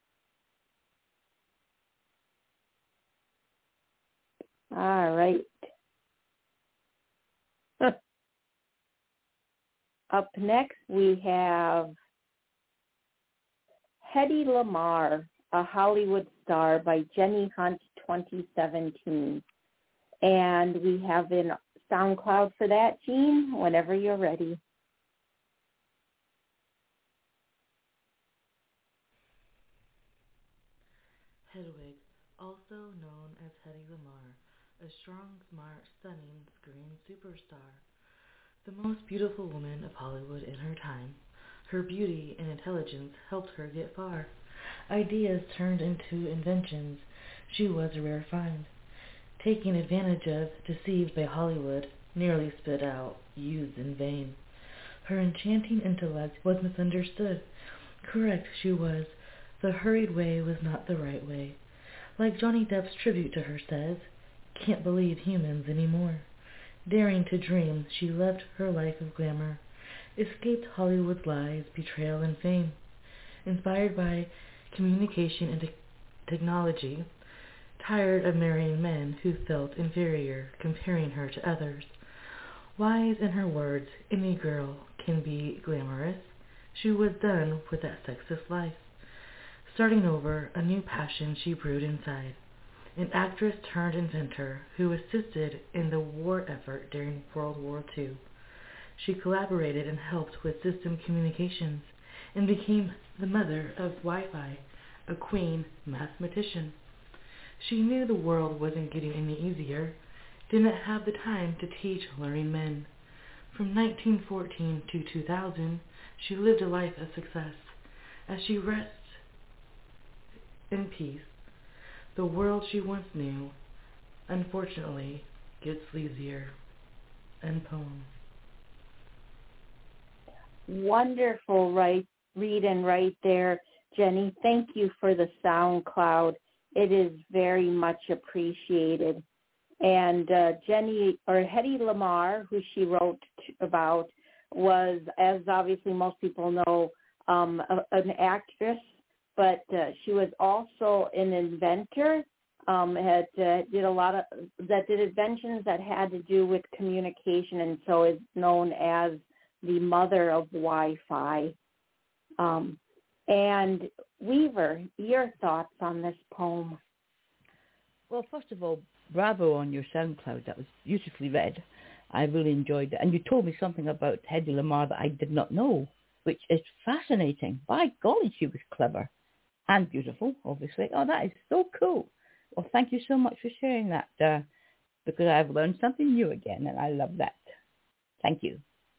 All right. Up next, we have Hedy Lamarr, A Hollywood Star by Jenny Hunt, twenty seventeen. And we have in SoundCloud for that, Jean, whenever you're ready. Hedwig, also known as Hedy Lamarr, a strong, smart, stunning screen superstar. The most beautiful woman of Hollywood in her time. Her beauty and intelligence helped her get far. Ideas turned into inventions. She was a rare find. Taken advantage of, deceived by Hollywood, nearly spit out, used in vain. Her enchanting intellect was misunderstood. Correct she was. The hurried way was not the right way. Like Johnny Depp's tribute to her says, can't believe humans anymore. Daring to dream, she left her life of glamour, escaped Hollywood's lies, betrayal, and fame. Inspired by communication and te- technology, tired of marrying men who felt inferior, comparing her to others. Wise in her words, any girl can be glamorous. She was done with that sexist life. Starting over, a new passion she brewed inside. An actress turned inventor who assisted in the war effort during World War Two. She collaborated and helped with system communications and became the mother of Wi-Fi, a queen mathematician. She knew the world wasn't getting any easier, didn't have the time to teach learning men. From nineteen fourteen to two thousand, she lived a life of success. As she rests in peace, the world she once knew, unfortunately, gets sleazier. End poem. Wonderful right, read and write there, Jenny. Thank you for the SoundCloud. It is very much appreciated. And uh, Jenny, or Hedy Lamarr, who she wrote t- about, was, as obviously most people know, um, a, an actress, but uh, she was also an inventor. Um, had uh, did a lot of that did inventions that had to do with communication, and so is known as the mother of Wi-Fi. Um, and Weaver, your thoughts on this poem? Well, first of all, bravo on your SoundCloud. That was beautifully read. I really enjoyed it. And you told me something about Hedy Lamarr that I did not know, which is fascinating. By golly, she was clever and beautiful, obviously. Oh, that is so cool. Well, thank you so much for sharing that, uh, because I've learned something new again, and I love that. Thank you.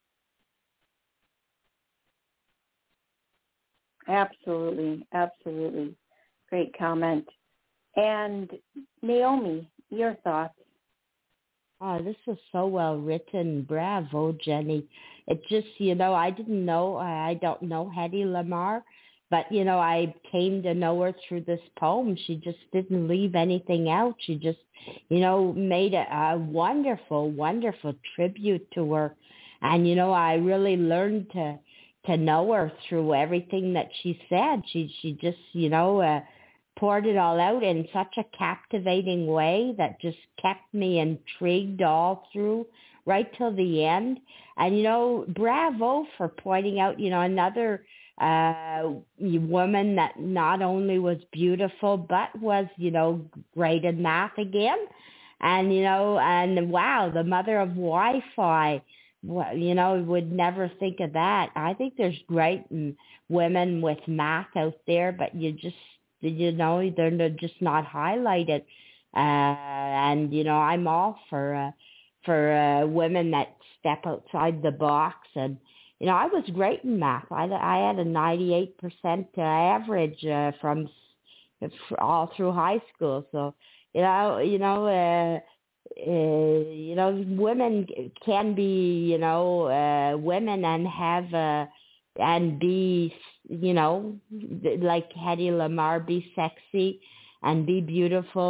Absolutely, absolutely. Great comment. And Naomi, your thoughts? Oh, this was so well written. Bravo, Jenny. It just, you know, I didn't know, I don't know Hedy Lamarr, but, you know, I came to know her through this poem. She just didn't leave anything out. She just, you know, made a, a wonderful, wonderful tribute to her. And, you know, I really learned to to know her through everything that she said. She, she just, you know, uh, poured it all out in such a captivating way that just kept me intrigued all through, right till the end. And, you know, bravo for pointing out, you know, another uh, woman that not only was beautiful, but was, you know, great in math again. And, you know, and wow, the mother of Wi-Fi, you know, would never think of that. I think there's great women with math out there, but you just, you know, they're just not highlighted. Uh, and, you know, I'm all for uh, for uh, women that step outside the box. And, you know, I was great in math. I, I had a ninety-eight percent uh, average uh, from all through high school. So, you know, you know, uh, uh, you know, women can be, you know, uh, women and have uh, and be, you know, like Hedy Lamarr, be sexy and be beautiful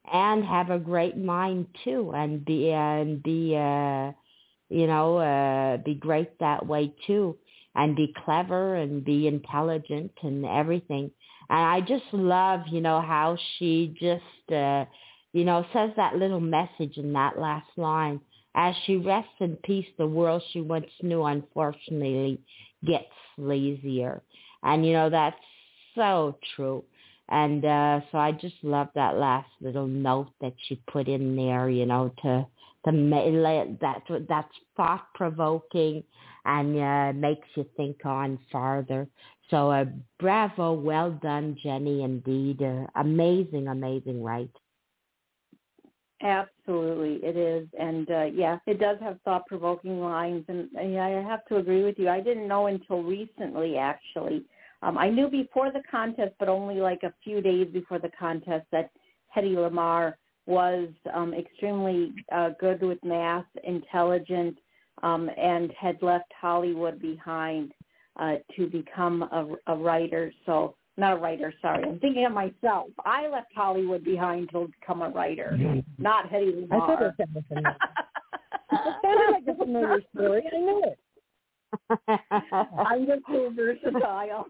and have a great mind too, and be and be uh, you know uh, be great that way too, and be clever and be intelligent and everything. And I just love, you know, how she just, uh, you know, says that little message in that last line. As she rests in peace, the world she once knew unfortunately gets lazier. And, you know, that's so true. And uh, so I just love that last little note that she put in there, you know, to to make that that's thought provoking and uh, makes you think on farther. So uh, bravo, well done, Jenny. Indeed, uh, amazing, amazing, right? Absolutely, it is, and uh, yeah, it does have thought-provoking lines, and uh, yeah, I have to agree with you. I didn't know until recently, actually. Um, I knew before the contest, but only like a few days before the contest, that Hedy Lamarr was um, extremely uh, good with math, intelligent, um, and had left Hollywood behind uh, to become a, a writer. So. Not a writer, sorry. I'm thinking of myself. I left Hollywood behind to become a writer, not Hedy Lamarr. I thought it sounded familiar. It sounded like a familiar story. I knew it. I'm just so versatile.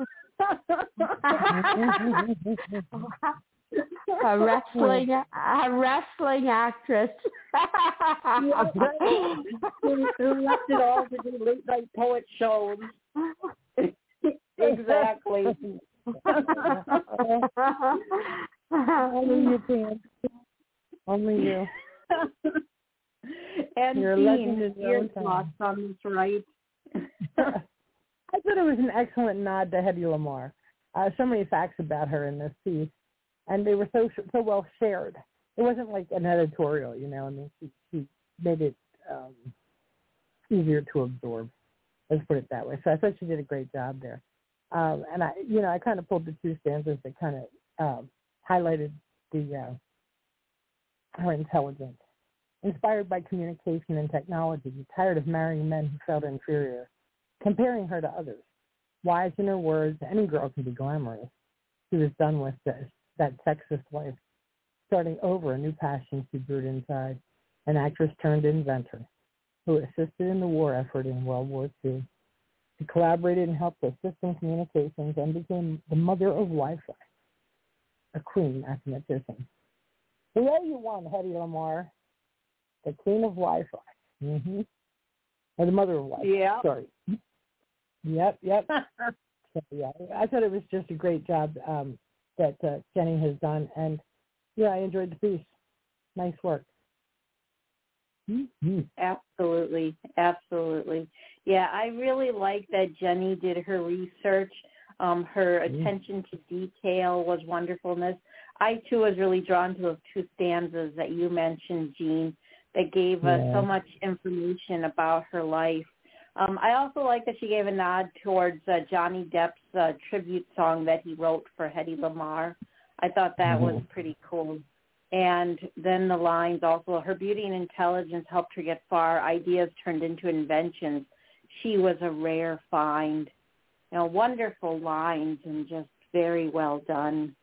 a wrestling, a wrestling actress. Yeah, right. who, who left it all to do late night poet shows. Exactly. Only you can. Only you. And You're a Jean, legend in your your own time. thoughts on this, right? I thought it was an excellent nod to Hedy Lamarr. Uh, so many facts about her in this piece, and they were so so well shared. It wasn't like an editorial, you know. I mean, she, she made it um, easier to absorb. Let's put it that way. So I thought she did a great job there. Um, and I, you know, I kind of pulled the two stanzas that kind of um, highlighted the uh, her intelligence. Inspired by communication and technology, tired of marrying men who felt inferior, comparing her to others. Wise in her words, any girl can be glamorous. She was done with this, that sexist life. Starting over, a new passion she brewed inside, an actress turned inventor who assisted in the war effort in World War Two. She collaborated and helped with system communications and became the mother of Wi-Fi, a queen mathematician. We owe you one, Hedy Lamarr, the queen of Wi-Fi. Mm-hmm. Or the mother of Wi-Fi. Yeah. Sorry. Yep, yep. So, yeah, I thought it was just a great job um, that uh, Jenny has done, and yeah, I enjoyed the piece. Nice work. Mm-hmm. Absolutely, absolutely. Yeah, I really like that Jenny did her research. Um, her Mm-hmm. attention to detail was wonderfulness. I, too, was really drawn to those two stanzas that you mentioned, Jean, that gave us Yeah. so much information about her life. Um, I also like that she gave a nod towards uh, Johnny Depp's uh, tribute song that he wrote for Hedy Lamarr. I thought that Mm-hmm. was pretty cool. And then the lines also, her beauty and intelligence helped her get far. Ideas turned into inventions. She was a rare find. You know, wonderful lines and just very well done.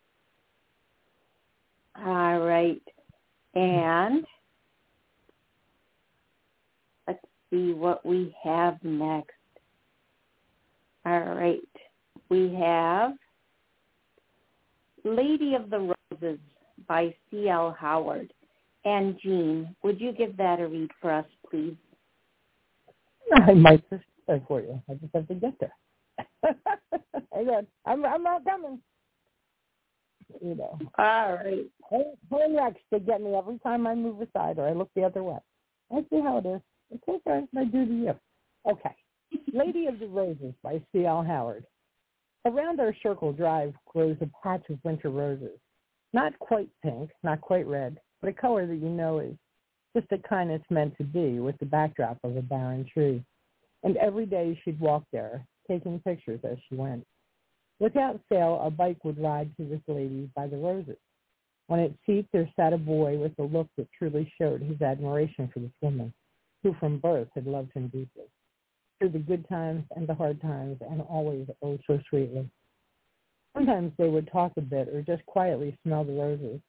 All right. And let's see what we have next. All right. We have Lady of the Roses by C L Howard. And Jean, would you give that a read for us, please? I might just play for you. I just have to get there. Hang on. I'm, I'm not coming. You know. All right. Home wrecks to get me every time I move aside or I look the other way. I see how it is. It's okay. I do to you. Okay. Lady of the Roses by C L Howard. Around our circle drive grows a patch of winter roses. Not quite pink, not quite red, but a color that you know is just the kind it's meant to be with the backdrop of a barren tree. And every day she'd walk there, taking pictures as she went. Without fail, a bike would ride to this lady by the roses. On its seat there sat a boy with a look that truly showed his admiration for this woman, who from birth had loved him deeply, through the good times and the hard times, and always oh so sweetly. Sometimes they would talk a bit or just quietly smell the roses.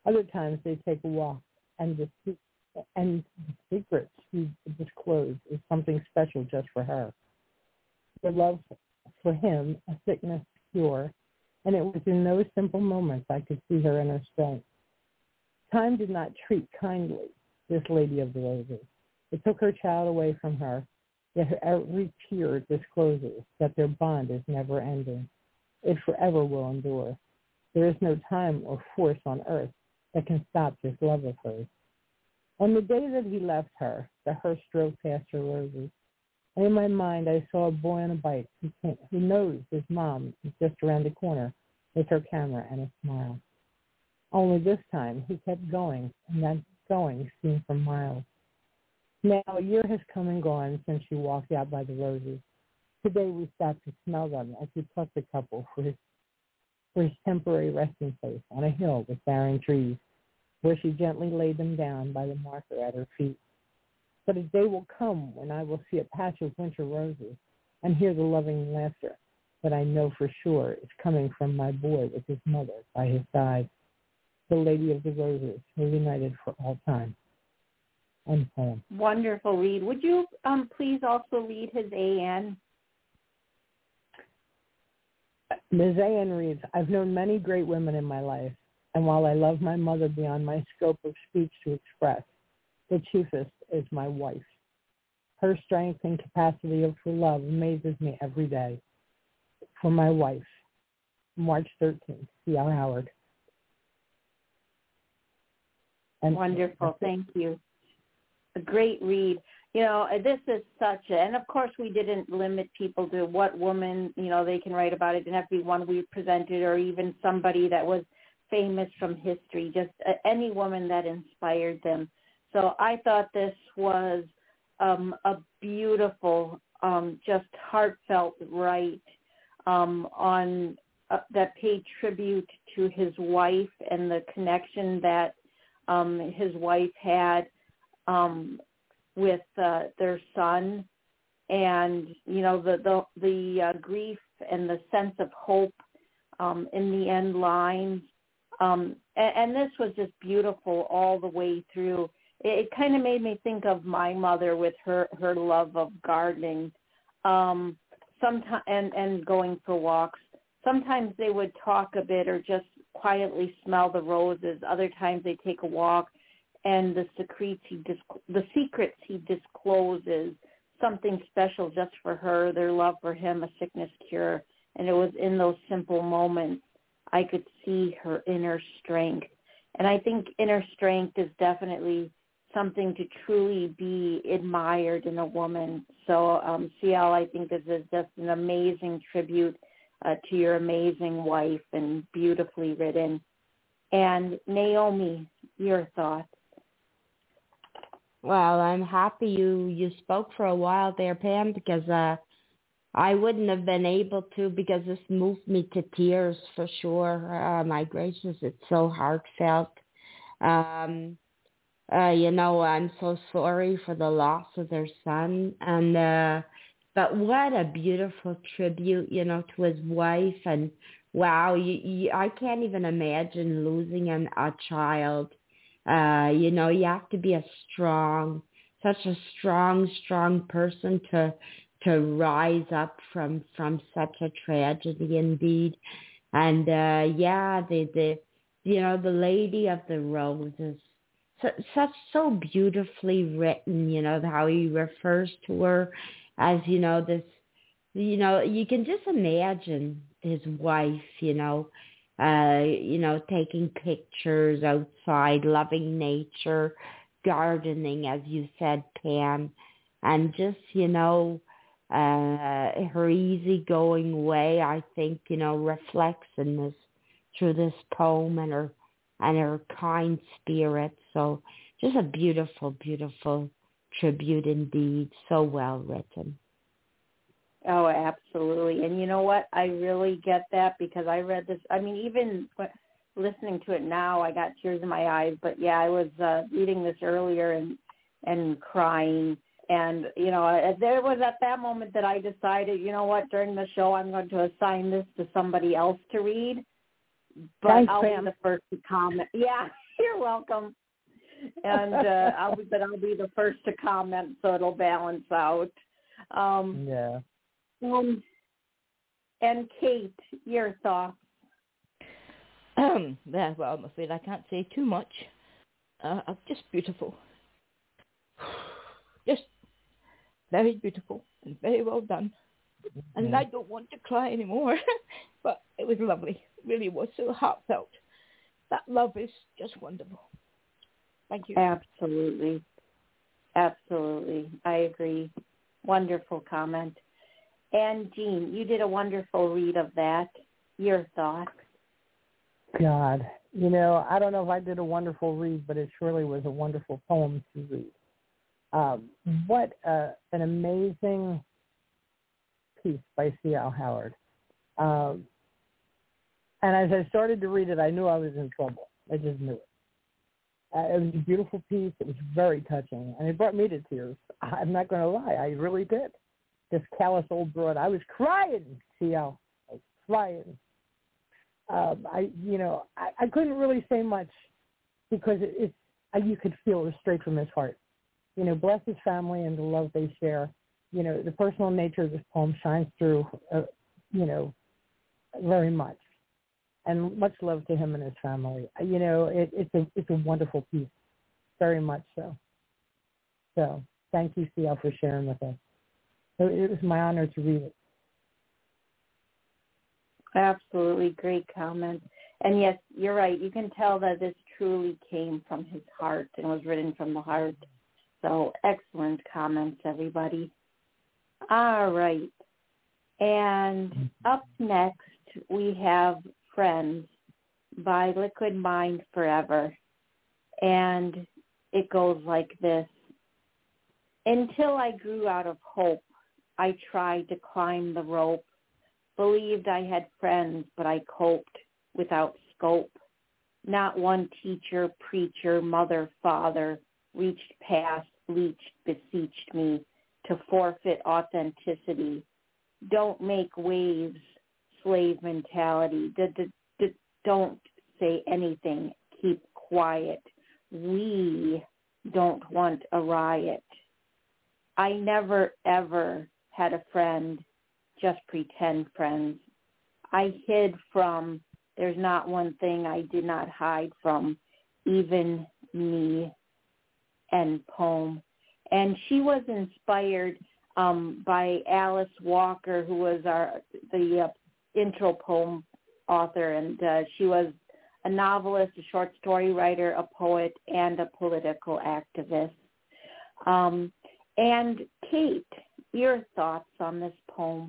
Other times they take a walk, and the, se- and the secrets he disclosed is something special just for her. Her love for him, a sickness cure, and it was in those simple moments I could see her inner strength. Time did not treat kindly this Lady of the Roses. It took her child away from her, yet her every tear discloses that their bond is never ending. It forever will endure. There is no time or force on earth that can stop this love of hers. On the day that he left her, the hearse drove past her roses, and in my mind I saw a boy on a bike who, came, who knows his mom is just around the corner with her camera and a smile. Only this time he kept going, and that going seemed for miles. Now a year has come and gone since she walked out by the roses. Today we stopped to smell them as he plucked a couple for his for his temporary resting place on a hill with barren trees, where she gently laid them down by the marker at her feet. But a day will come when I will see a patch of winter roses and hear the loving laughter that I know for sure is coming from my boy with his mother by his side, the Lady of the Roses, reunited for all time. End poem. Wonderful read. Would you um, please also read his A N? Miz A N reads, I've known many great women in my life, and while I love my mother beyond my scope of speech to express, the chiefest is my wife. Her strength and capacity of for love amazes me every day. For my wife, March thirteenth, C L Howard. And Wonderful. Thank you. A great read. You know, this is such a, and of course we didn't limit people to what woman, you know, they can write about. It didn't have to be one we presented or even somebody that was famous from history, just uh, any woman that inspired them. So I thought this was um, a beautiful, um, just heartfelt write um, on uh, that paid tribute to his wife and the connection that um, his wife had um, with uh, their son, and you know the the, the uh, grief and the sense of hope um, in the end lines. Um, and, and this was just beautiful all the way through. It, it kind of made me think of my mother with her, her love of gardening, um, sometime, and, and going for walks. Sometimes they would talk a bit or just quietly smell the roses. Other times they take a walk, and the secrets he disc- the secrets he discloses, something special just for her, their love for him, a sickness cure. And it was in those simple moments I could see her inner strength. And I think inner strength is definitely something to truly be admired in a woman. So, um, C L, I think this is just an amazing tribute uh, to your amazing wife, and beautifully written. And Naomi, your thoughts? Well, I'm happy you, you spoke for a while there, Pam, because uh, I wouldn't have been able to, because this moved me to tears for sure. Uh, my gracious, it's so heartfelt. Um, uh, you know, I'm so sorry for the loss of their son. And uh, but what a beautiful tribute, you know, to his wife. And wow, you, you, I can't even imagine losing an, a child. Uh, you know, you have to be a strong, such a strong, strong person to to rise up from from such a tragedy indeed. And uh, yeah, the the you know the Lady of the Roses, so, such so beautifully written. You know how he refers to her as you know this. You know you can just imagine his wife. You know. Uh, you know, taking pictures outside, loving nature, gardening, as you said, Pam, and just, you know, uh, her easygoing way, I think, you know, reflects in this, through this poem, and her, and her kind spirit. So just a beautiful, beautiful tribute indeed. So well written. Oh, absolutely. And you know what? I really get that, because I read this. I mean, even listening to it now, I got tears in my eyes. But, yeah, I was uh, reading this earlier and and crying. And, you know, there was at that moment that I decided, you know what, during the show I'm going to assign this to somebody else to read, but Thanks, I'll Pam. be the first to comment. Yeah, you're welcome. And uh, I'll be, but I'll be the first to comment, so it'll balance out. Um, Yeah. Um, and Kate, your thoughts? Um, yeah, well, I'm afraid I can't say too much. Uh, uh, just beautiful. Just very beautiful and very well done. And Mm-hmm. I don't want to cry anymore, but it was lovely. It really was so heartfelt. That love is just wonderful. Thank you. Absolutely. Absolutely. I agree. Wonderful comment. And Jean, you did a wonderful read of that. Your thoughts? God, you know, I don't know if I did a wonderful read, but it surely was a wonderful poem to read. Um, what uh, an amazing piece by C L. Howard. Um, and as I started to read it, I knew I was in trouble. I just knew it. Uh, it was a beautiful piece. It was very touching, and it brought me to tears. I'm not going to lie. I really did. This callous old broad. I was crying, C L. I was crying. Um, I, you know, I, I couldn't really say much because it, it's, uh, you could feel it was straight from his heart. You know, bless his family and the love they share. You know, the personal nature of this poem shines through, uh, you know, very much. And much love to him and his family. You know, it, it's a it's a wonderful piece, very much so. So thank you, C L, for sharing with us. It, it was my honor to read it. Absolutely great comment. And yes, you're right. You can tell that this truly came from his heart and was written from the heart. So excellent comments, everybody. All right. And up next, we have Friends by Liquid Mind Forever. And it goes like this. Until I grew out of hope, I tried to climb the rope. Believed I had friends, but I coped without scope. Not one teacher, preacher, mother, father reached past, bleached, beseeched me to forfeit authenticity. Don't make waves, slave mentality. D- d- d- don't say anything. Keep quiet. We don't want a riot. I never, ever had a friend, just pretend friends. I hid from, there's not one thing I did not hide from, even me. End poem. And she was inspired um, by Alice Walker, who was our the uh, intro poem author, and uh, she was a novelist, a short story writer, a poet, and a political activist. Um, and Kate, your thoughts on this poem?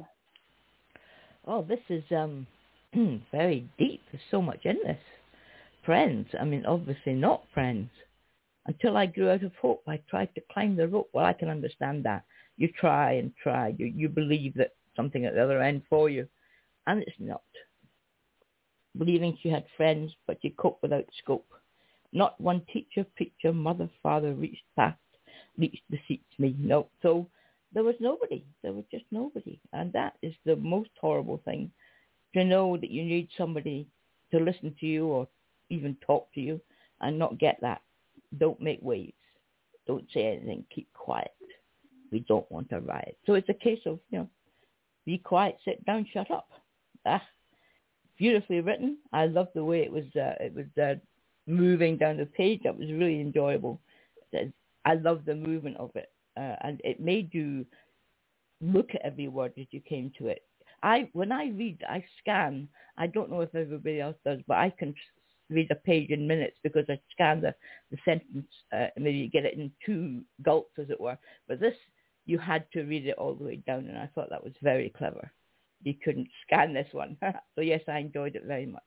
Oh, this is um very deep. There's so much in this. Friends, I mean, obviously not friends. Until I grew out of hope, I tried to climb the rope. Well, I can understand that. You try and try. You, you believe that something at the other end for you, and it's not. Believing she had friends, but you cope without scope. Not one teacher, preacher, mother, father reached past, reached beseeched me. No. So there was nobody. There was just nobody. And that is the most horrible thing, to know that you need somebody to listen to you or even talk to you and not get that. Don't make waves. Don't say anything. Keep quiet. We don't want a riot. So it's a case of, you know, be quiet, sit down, shut up. Ah, beautifully written. I love the way it was. Uh, it was uh, moving down the page. That was really enjoyable. I love the movement of it, uh, and it made you look at every word as you came to it. I when I read, I scan. I don't know if everybody else does, but I can read a page in minutes because I scan the, the sentence, uh, maybe get it in two gulps, as it were. But this, you had to read it all the way down, and I thought that was very clever. You couldn't scan this one. So yes, I enjoyed it very much.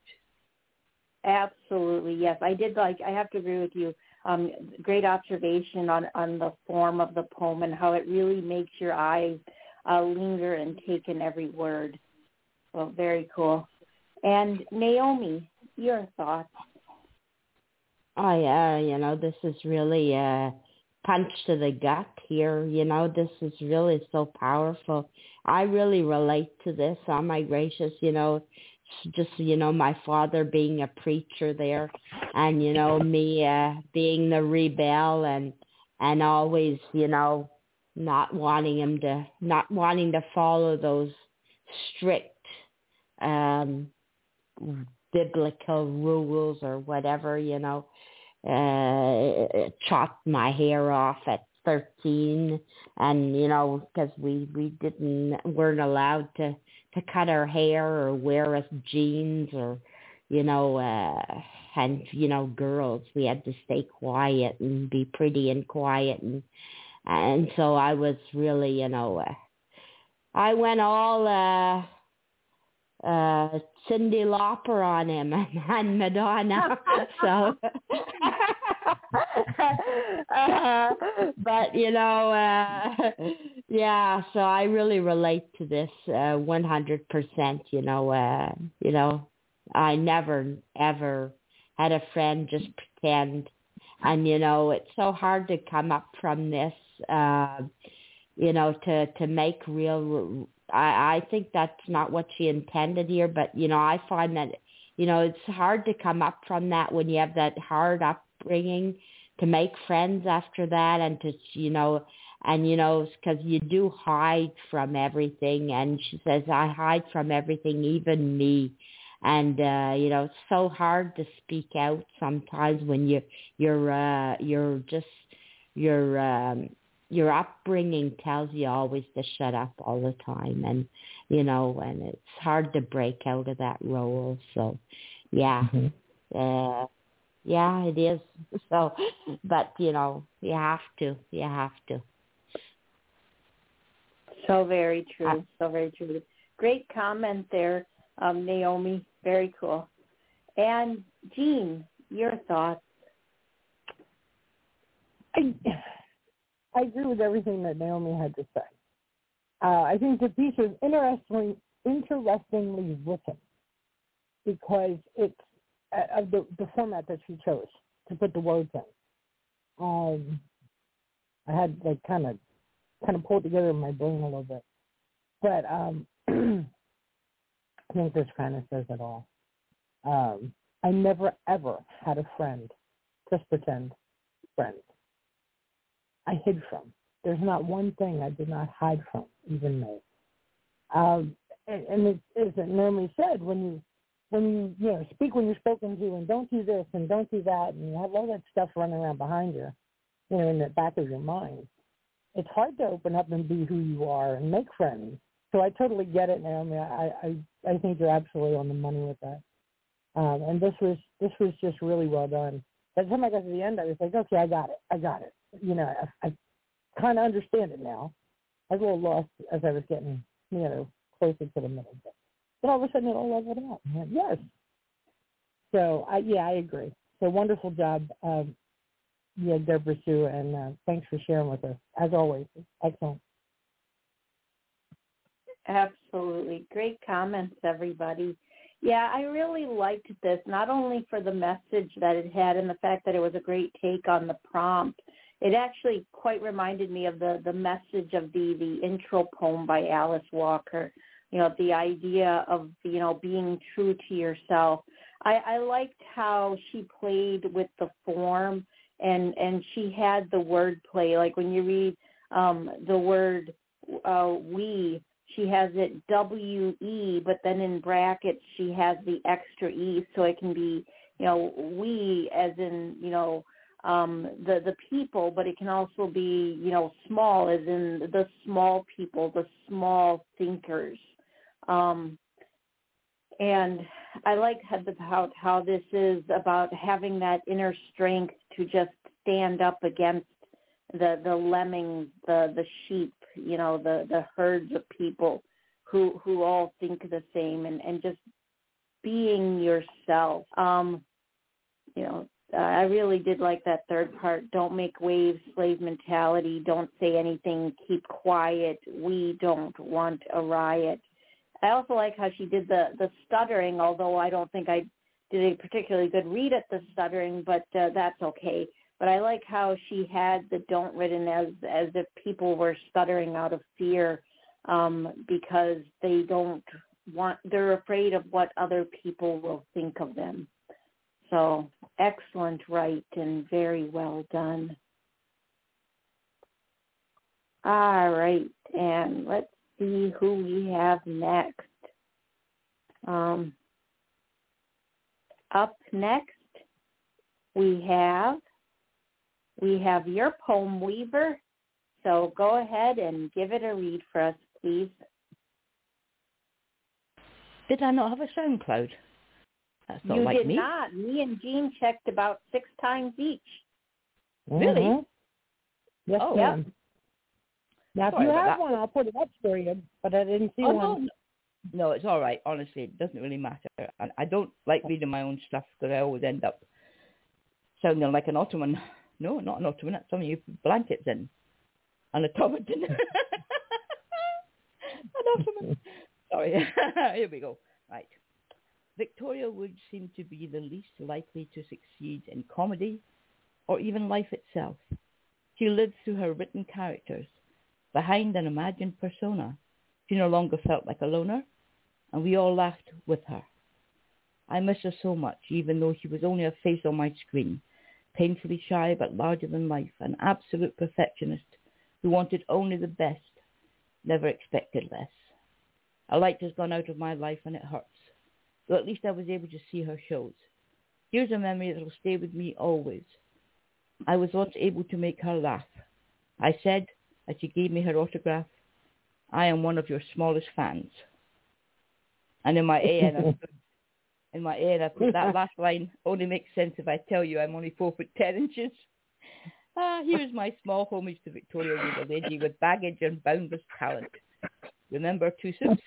Absolutely, yes. I did like, I have to agree with you. Um, great observation on, on the form of the poem and how it really makes your eyes uh, linger and take in every word. Well, very cool. And Naomi, your thoughts? Oh, yeah, you know, this is really a punch to the gut here. You know, this is really so powerful. I really relate to this. Oh, my gracious, you know, just, you know, my father being a preacher there, and, you know, me uh, being the rebel, and and always, you know, not wanting him to, not wanting to follow those strict um, biblical rules or whatever, you know. Uh, chopped my hair off at thirteen, and, you know, because we, we didn't, weren't allowed to, to cut our hair or wear us jeans or, you know, uh, and, you know, girls, we had to stay quiet and be pretty and quiet. And, and so I was really, you know, uh, I went all, uh, uh Cyndi Lauper on him and, and Madonna. So uh, but you know uh yeah, so I really relate to this uh one hundred percent. You know uh you know I never ever had a friend just pretend, and you know it's so hard to come up from this uh you know to to make real. I, I think that's not what she intended here, but, you know, I find that, you know, it's hard to come up from that when you have that hard upbringing, to make friends after that, and to, you know, and, you know, because you do hide from everything. And she says, I hide from everything, even me. And, uh, you know, it's so hard to speak out sometimes when you, you're, uh, you're just, you're, um, your upbringing tells you always to shut up all the time, and, you know, and it's hard to break out of that role. So, yeah, mm-hmm. uh, yeah, it is. So, but, you know, you have to, you have to. So very true, uh, so very true. Great comment there, um, Naomi. Very cool. And Jean, your thoughts? I, I agree with everything that Naomi had to say. Uh, I think the piece is interestingly, interestingly written, because it's uh, the, the format that she chose to put the words in. Um, I had like kind of kind of pulled together in my brain a little bit, but um, I think this kind of says it all. Um, I never ever had a friend, just pretend friend, I hid from. There's not one thing I did not hide from, even me. Um, and and it, as Naomi said, when you when you you know speak when you're spoken to, and don't do this and don't do that, and you have all that stuff running around behind you, you know, in the back of your mind, it's hard to open up and be who you are and make friends. So I totally get it, Naomi. I I, I think you're absolutely on the money with that. Um, and this was this was just really well done. By the time I got to the end, I was like, okay, I got it. I got it. You know, I, I kind of understand it now. I was a little lost as I was getting, you know, closer to the middle. But, but all of a sudden it all leveled out. Went, yes. So, I, yeah, I agree. So wonderful job, um, yeah, Deborah Sue, and uh, thanks for sharing with us. As always, excellent. Absolutely. Great comments, everybody. Yeah, I really liked this, not only for the message that it had and the fact that it was a great take on the prompt. It actually quite reminded me of the, the message of the, the intro poem by Alice Walker, you know, the idea of, you know, being true to yourself. I, I liked how she played with the form, and, and she had the word play. Like when you read um, the word uh, we, she has it W E, but then in brackets she has the extra E, so it can be, you know, we as in, you know, um, the, the people, but it can also be, you know, small as in the small people, the small thinkers. Um, and I like how, how this is about having that inner strength to just stand up against the, the lemmings, the, the sheep, you know, the, the herds of people who, who all think the same, and, and just being yourself. Um, you know, Uh, I really did like that third part. Don't make waves, slave mentality. Don't say anything. Keep quiet. We don't want a riot. I also like how she did the, the stuttering, although I don't think I did a particularly good read at the stuttering, but uh, that's okay. But I like how she had the don't written as, as if people were stuttering out of fear um, because they don't want, they're afraid of what other people will think of them. So excellent write and very well done. All right, and let's see who we have next. Um, up next, we have we have your poem, Weaver. So go ahead and give it a read for us, please. Did I not have a SoundCloud? That's not you like did me. not. Me and Jean checked about six times each. Really? Mm-hmm. Yes, Oh, ma'am. Yep. Now, if Sorry you about have that. one, I'll put it up for you, but I didn't see Oh, one. no, no, it's all right. Honestly, it doesn't really matter. And I don't like reading my own stuff because I always end up sounding like an Ottoman. No, not an Ottoman. That's something you put blankets in. An automaton. An Ottoman. Sorry. Here we go. Right. Victoria Wood seemed to be the least likely to succeed in comedy or even life itself. She lived through her written characters. Behind an imagined persona, she no longer felt like a loner, and we all laughed with her. I miss her so much, even though she was only a face on my screen, painfully shy but larger than life, an absolute perfectionist who wanted only the best, never expected less. A light has gone out of my life and it hurts, though at least I was able to see her shows. Here's a memory that will stay with me always. I was once able to make her laugh. I said, as she gave me her autograph, I am one of your smallest fans. And in my A N, I put, in my A N, I put that last line only makes sense if I tell you I'm only four foot ten inches. Ah, here is my small homage to Victoria Wood, a lady with baggage and boundless talent. Remember, two soups.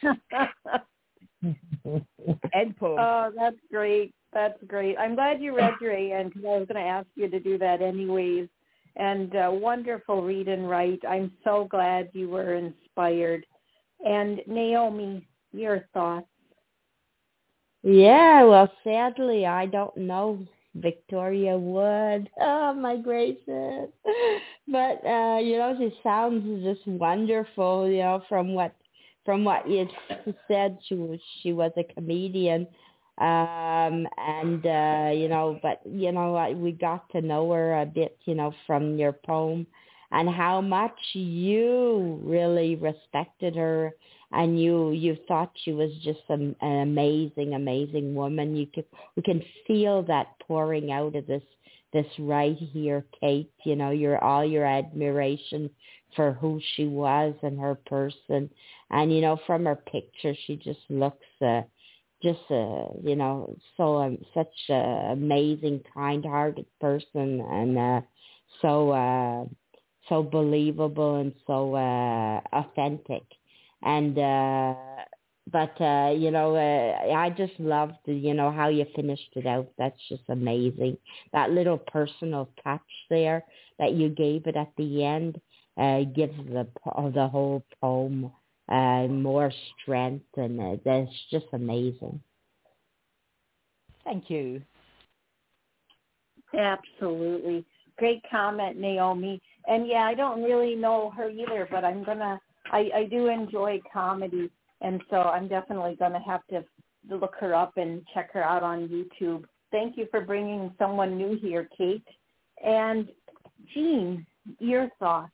End poem. Oh, that's great. That's great. I'm glad you read your A N because I was going to ask you to do that anyways. And uh, wonderful read and write. I'm so glad you were inspired. And Naomi, your thoughts? Yeah, well, sadly, I don't know Victoria Wood. Oh, my gracious. But, uh, you know, she sounds just wonderful, you know, from what from what you said. She was, she was a comedian. Um, and, uh, you know, but, you know, I, we got to know her a bit, you know, from your poem and how much you really respected her and you, you thought she was just an, an amazing, amazing woman. You could, we can feel that pouring out of this, this right here, Kate, you know, your, all your admiration for who she was and her person. And, you know, from her picture, she just looks, uh, just a, you know, so um, such a amazing, kind-hearted person, and uh, so uh, so believable and so uh, authentic. And uh, but uh, you know, uh, I just loved, you know, how you finished it out. That's just amazing. That little personal touch there that you gave it at the end uh, gives the the whole poem Uh, more strength, and uh, that's just amazing. Thank you. Absolutely. Great comment, Naomi. And yeah, I don't really know her either, but I'm going to, I do enjoy comedy. And so I'm definitely going to have to look her up and check her out on YouTube. Thank you for bringing someone new here, Kate. And Jean, your thoughts?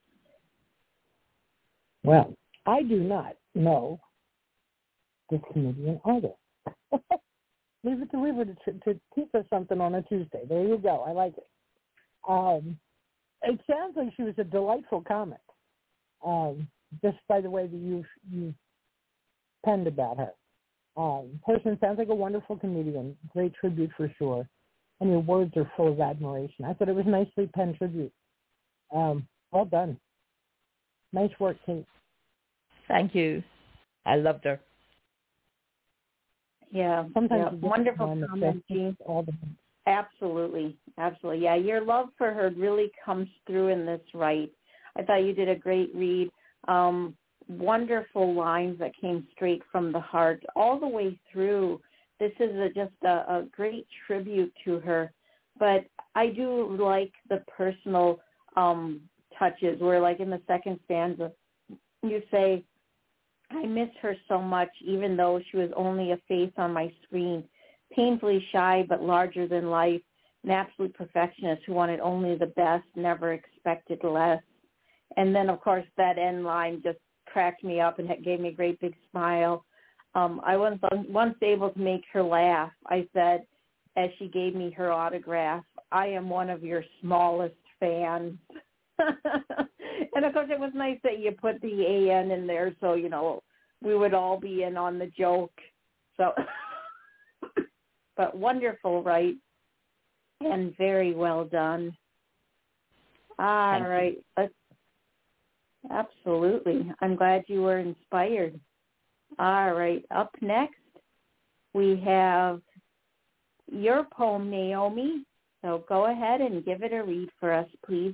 Well, I do not know this comedian either. Leave it to Weaver to, to teach us something on a Tuesday. There you go. I like it. Um, it sounds like she was a delightful comic, um, just by the way that you you penned about her. Um, person sounds like a wonderful comedian. Great tribute for sure. And your words are full of admiration. I thought it was nicely penned tribute. Um, well done. Nice work, Kate. Thank you. I loved her. Yeah, Sometimes yeah. Wonderful comment, Jean. All the time. Absolutely, absolutely. Yeah, your love for her really comes through in this write. I thought you did a great read. Um, wonderful lines that came straight from the heart all the way through. This is a, just a, a great tribute to her. But I do like the personal um, touches where, like in the second stanza, you say, I miss her so much, even though she was only a face on my screen, painfully shy but larger than life, an absolute perfectionist who wanted only the best, never expected less. And then, of course, that end line just cracked me up and it gave me a great big smile. Um, I was once able to make her laugh. I said, as she gave me her autograph, I am one of your smallest fans. And, of course, it was nice that you put the A N in there so, you know, we would all be in on the joke. So, but wonderful, right? And very well done. All Thank right. Let's, absolutely. I'm glad you were inspired. All right. Up next, we have your poem, Naomi. So go ahead and give it a read for us, please.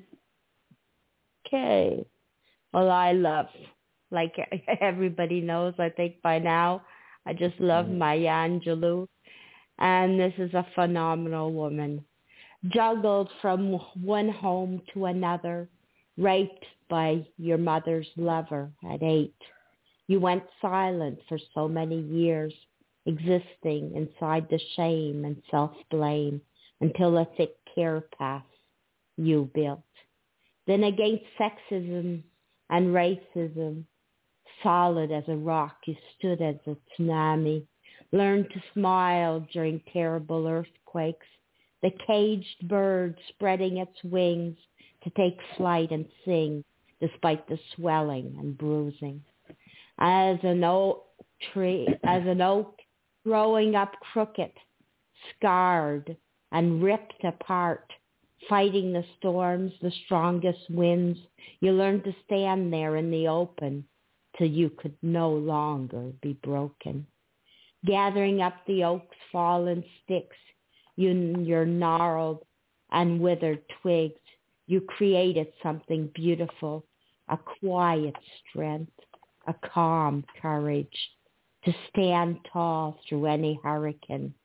Okay. Well, I love, like everybody knows, I think by now, I just love Maya Angelou. And this is a phenomenal woman. Juggled from one home to another, raped by your mother's lover at eight. You went silent for so many years, existing inside the shame and self-blame until a thick carapace you built. Then against sexism and racism, solid as a rock, you stood as a tsunami, learned to smile during terrible earthquakes, the caged bird spreading its wings to take flight and sing despite the swelling and bruising. As an oak tree, as an oak growing up crooked, scarred and ripped apart, fighting the storms, the strongest winds, you learned to stand there in the open till you could no longer be broken. Gathering up the oak's fallen sticks, you, your gnarled and withered twigs, you created something beautiful, a quiet strength, a calm courage to stand tall through any hurricane,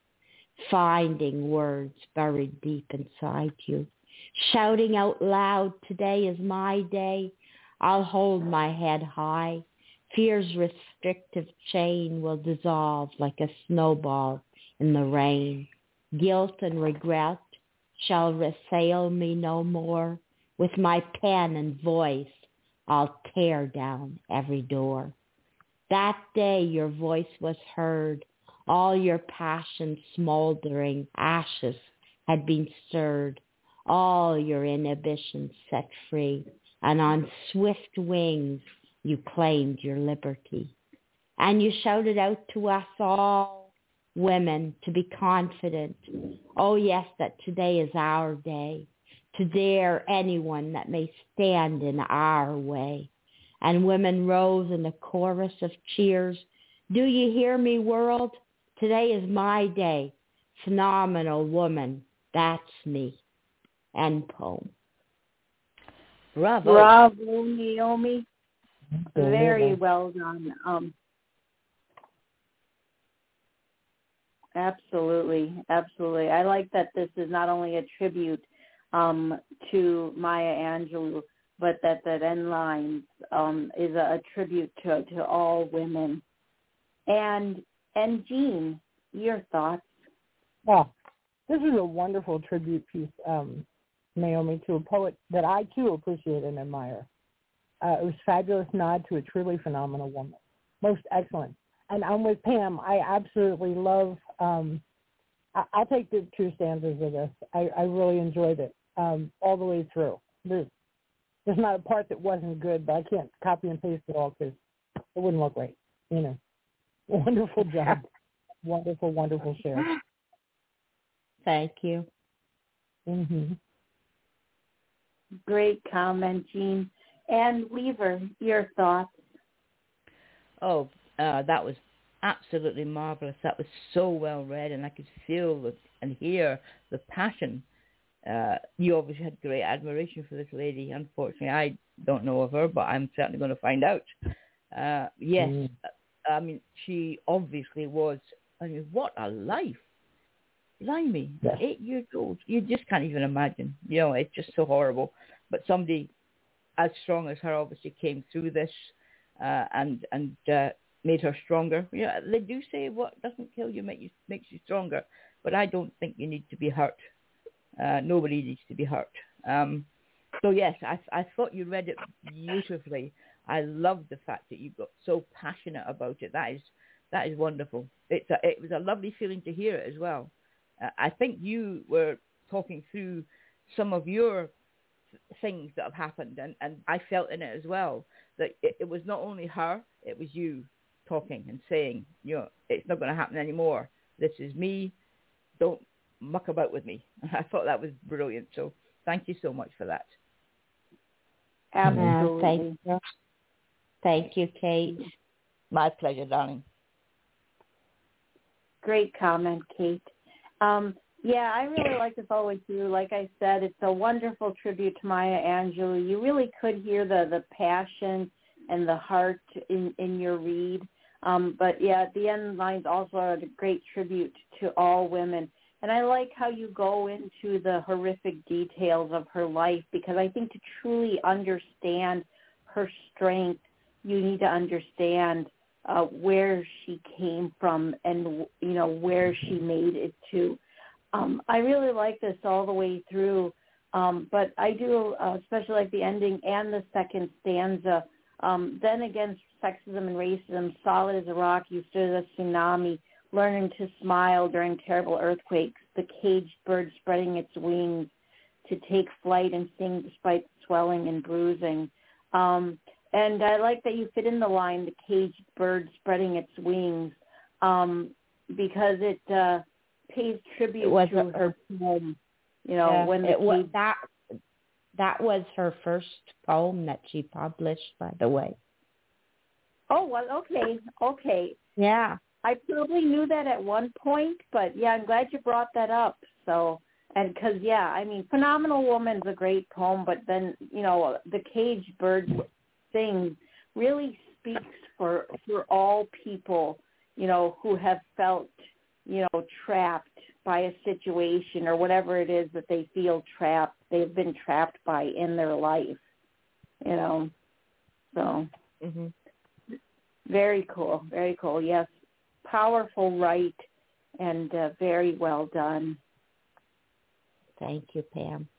finding words buried deep inside you, shouting out loud, today is my day, I'll hold my head high, fear's restrictive chain will dissolve like a snowball in the rain, guilt and regret shall assail me no more, with my pen and voice I'll tear down every door. That day your voice was heard, all your passion smoldering, ashes had been stirred, all your inhibitions set free, and on swift wings you claimed your liberty. And you shouted out to us all, women, to be confident. Oh yes, that today is our day, to dare anyone that may stand in our way. And women rose in a chorus of cheers. Do you hear me, world? Today is my day. Phenomenal woman, that's me. End poem. Bravo. Bravo, Naomi. Very well done. Um, absolutely, absolutely. I like that this is not only a tribute um, to Maya Angelou, but that that end line um, is a, a tribute to, to all women. And and Jean, your thoughts? Well, this is a wonderful tribute piece, um, Naomi, to a poet that I too appreciate and admire. Uh, it was a fabulous nod to a truly phenomenal woman. Most excellent. And I'm with Pam. I absolutely love, um, I, I'll take the two stanzas of this. I, I really enjoyed it um, all the way through. There's, there's not a part that wasn't good, but I can't copy and paste it all because it wouldn't look right. You know, wonderful job. Wonderful, wonderful share. Thank you. Mm-hmm. Great comment, Jean. And Weaver, your thoughts? Oh, uh, that was absolutely marvelous. That was so well read, and I could feel the, and hear the passion. Uh, you obviously had great admiration for this lady. Unfortunately, I don't know of her, but I'm certainly going to find out. Uh, yes, mm. I mean, she obviously was, I mean, what a life. Blimey, yes. Eight years old. You just can't even imagine. You know, it's just so horrible. But somebody as strong as her obviously came through this uh, and and uh, made her stronger. Yeah, they do say what doesn't kill you makes you makes you stronger, but I don't think you need to be hurt. Uh, nobody needs to be hurt. Um, so yes, I I thought you read it beautifully. I love the fact that you got so passionate about it. That is that is wonderful. It's a, it was a lovely feeling to hear it as well. Uh, I think you were talking through some of your things that have happened, and, and I felt in it as well that it, it was not only her, it was you talking and saying, you know, it's not going to happen anymore. This is me. Don't muck about with me. I thought that was brilliant. So thank you so much for that. Absolutely. Uh, thank you. Thank you, Kate. My pleasure, darling. Great comment, Kate. Um, yeah, I really like to follow with you. Like I said, it's a wonderful tribute to Maya Angelou. You really could hear the, the passion and the heart in, in your read. Um, but yeah, the end lines also are a great tribute to all women. And I like how you go into the horrific details of her life, because I think to truly understand her strength, you need to understand uh, where she came from and, you know, where she made it to. Um, I really like this all the way through, um, but I do uh, especially like the ending and the second stanza. Um, then against sexism and racism, solid as a rock, you stood as a tsunami, learning to smile during terrible earthquakes, the caged bird spreading its wings to take flight and sing despite swelling and bruising. Um, and I like that you fit in the line, the caged bird spreading its wings, um, because it uh, pays tribute to a, her poem. You know, yeah, when the it was cage... that that was her first poem that she published, by the way. Oh, well, okay, okay. Yeah. I probably knew that at one point, but yeah, I'm glad you brought that up. So, and because, yeah, I mean, Phenomenal Woman's a great poem, but then, you know, the caged bird thing really speaks for for all people, you know, who have felt, you know, trapped by a situation or whatever it is that they feel trapped, they've been trapped by in their life, you know. So, mm-hmm. Very cool, very cool, yes. Powerful write and uh, very well done. Thank you, Pam.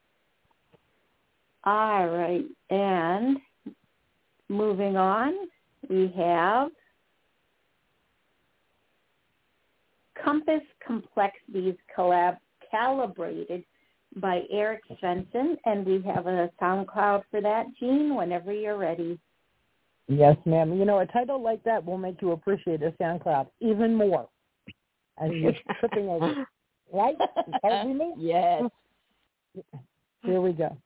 All right, and moving on, we have Compass Complexities Collab Calibrated by Eric Svensson, and we have a SoundCloud for that, Jean, whenever you're ready. Yes, ma'am. You know, a title like that will make you appreciate a SoundCloud even more as you're tripping over. Right? Are we me? Yes. Here we go.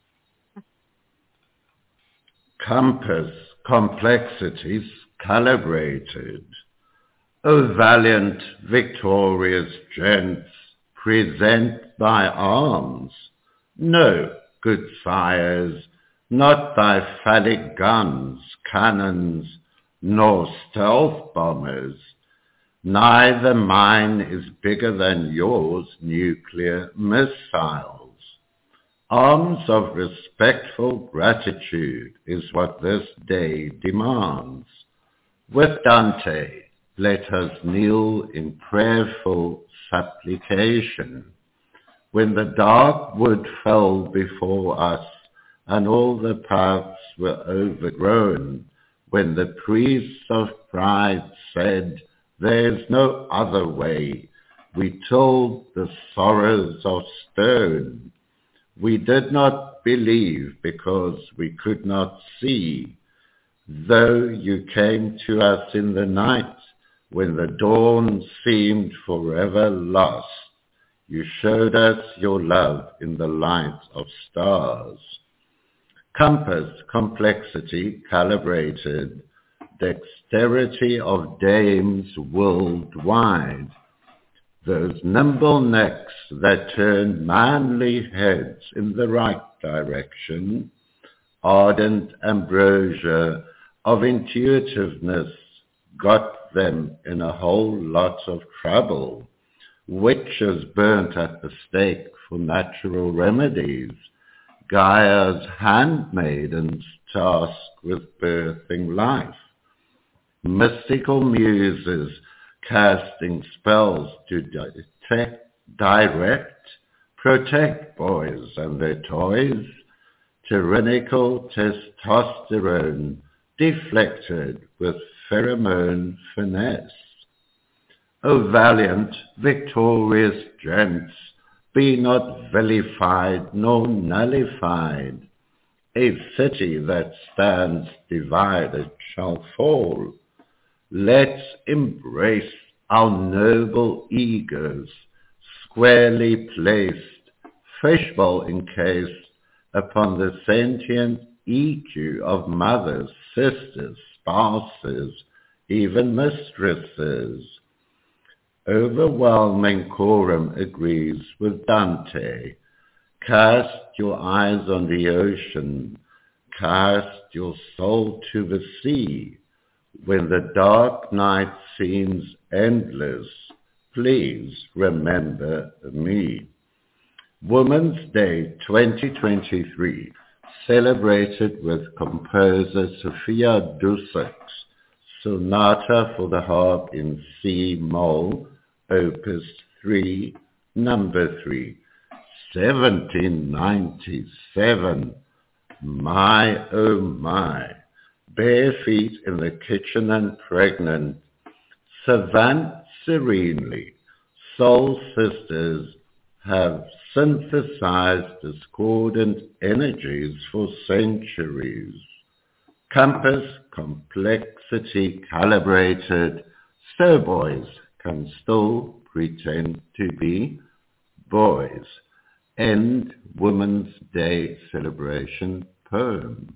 Compass Complexities Calibrated. O valiant, victorious gents, present thy arms. No, good sires, not thy phallic guns, cannons, nor stealth bombers. Neither mine is bigger than yours nuclear missiles. Arms of respectful gratitude is what this day demands. With Dante, let us kneel in prayerful supplication. When the dark wood fell before us, and all the paths were overgrown, when the priests of pride said, there's no other way, we told the sorrows of stone. We did not believe because we could not see, though you came to us in the night, when the dawn seemed forever lost. You showed us your love in the light of stars. Compass complexity calibrated, dexterity of dames worldwide, those nimble necks that turn manly heads in the right direction, ardent ambrosia of intuitiveness got them in a whole lot of trouble. Witches burnt at the stake for natural remedies, Gaia's handmaidens tasked with birthing life, mystical muses casting spells to detect, direct, protect boys and their toys, tyrannical testosterone deflected with pheromone finesse. O valiant, victorious gents, be not vilified nor nullified. A city that stands divided shall fall. Let's embrace our noble egos, squarely placed, fishbowl encased upon the sentient E Q of mothers, sisters, spouses, even mistresses. Overwhelming quorum agrees with Dante. Cast your eyes on the ocean, cast your soul to the sea. When the dark night seems endless, please remember me. Women's Day twenty twenty-three, celebrated with composer Sophia Dussek's Sonata for the Harp in C-Moll, Opus three, Number three, seventeen ninety-seven. My, oh my, bare feet in the kitchen and pregnant, savant serenely, soul sisters have synthesized discordant energies for centuries. Compass complexity calibrated, so boys can still pretend to be boys. End Women's Day celebration poem.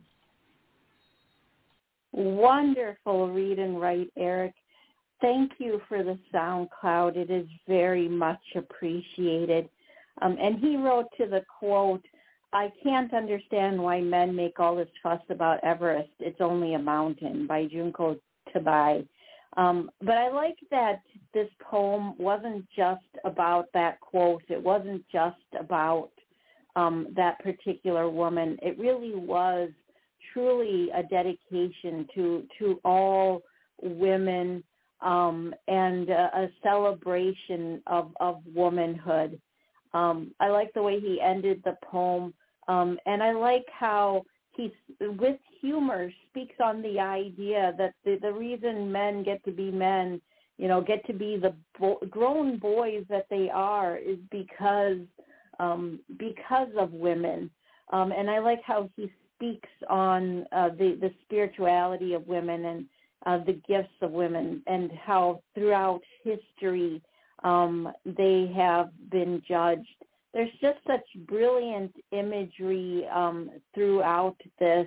Wonderful read and write, Eric. Thank you for the SoundCloud. It is very much appreciated. Um, and he wrote to the quote, I can't understand why men make all this fuss about Everest. It's only a mountain, by Junko Tabai. Um, but I like that this poem wasn't just about that quote. It wasn't just about um, that particular woman. It really was truly a dedication to to all women um, and a, a celebration of, of womanhood. Um, I like the way he ended the poem, um, and I like how he, with humor, speaks on the idea that the, the reason men get to be men, you know, get to be the bo- grown boys that they are, is because um, because of women. Um, and I like how he speaks on uh, the, the spirituality of women and uh, the gifts of women, and how throughout history um, they have been judged. There's just such brilliant imagery um, throughout this.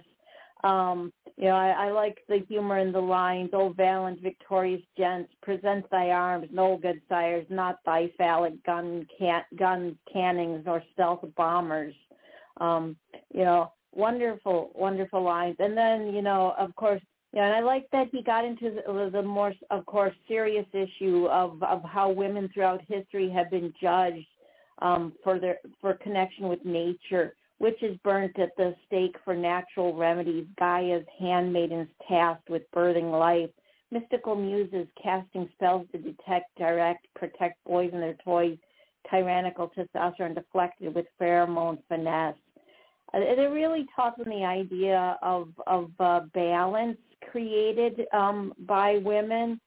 Um, you know, I, I like the humor in the lines, "O valiant, victorious gents, present thy arms, no good sires, not thy phallic gun, can, guns, cannons, nor stealth bombers." Um, you know, wonderful, wonderful lines. And then, you know, of course, yeah, and I like that he got into the, the more, of course, serious issue of, of how women throughout history have been judged um, for their for connection with nature. Witches burnt at the stake for natural remedies, Gaia's handmaidens tasked with birthing life, mystical muses casting spells to detect, direct, protect boys and their toys, tyrannical testosterone deflected with pheromone finesse. Uh, it really talks on the idea of, of uh, balance created um, by women.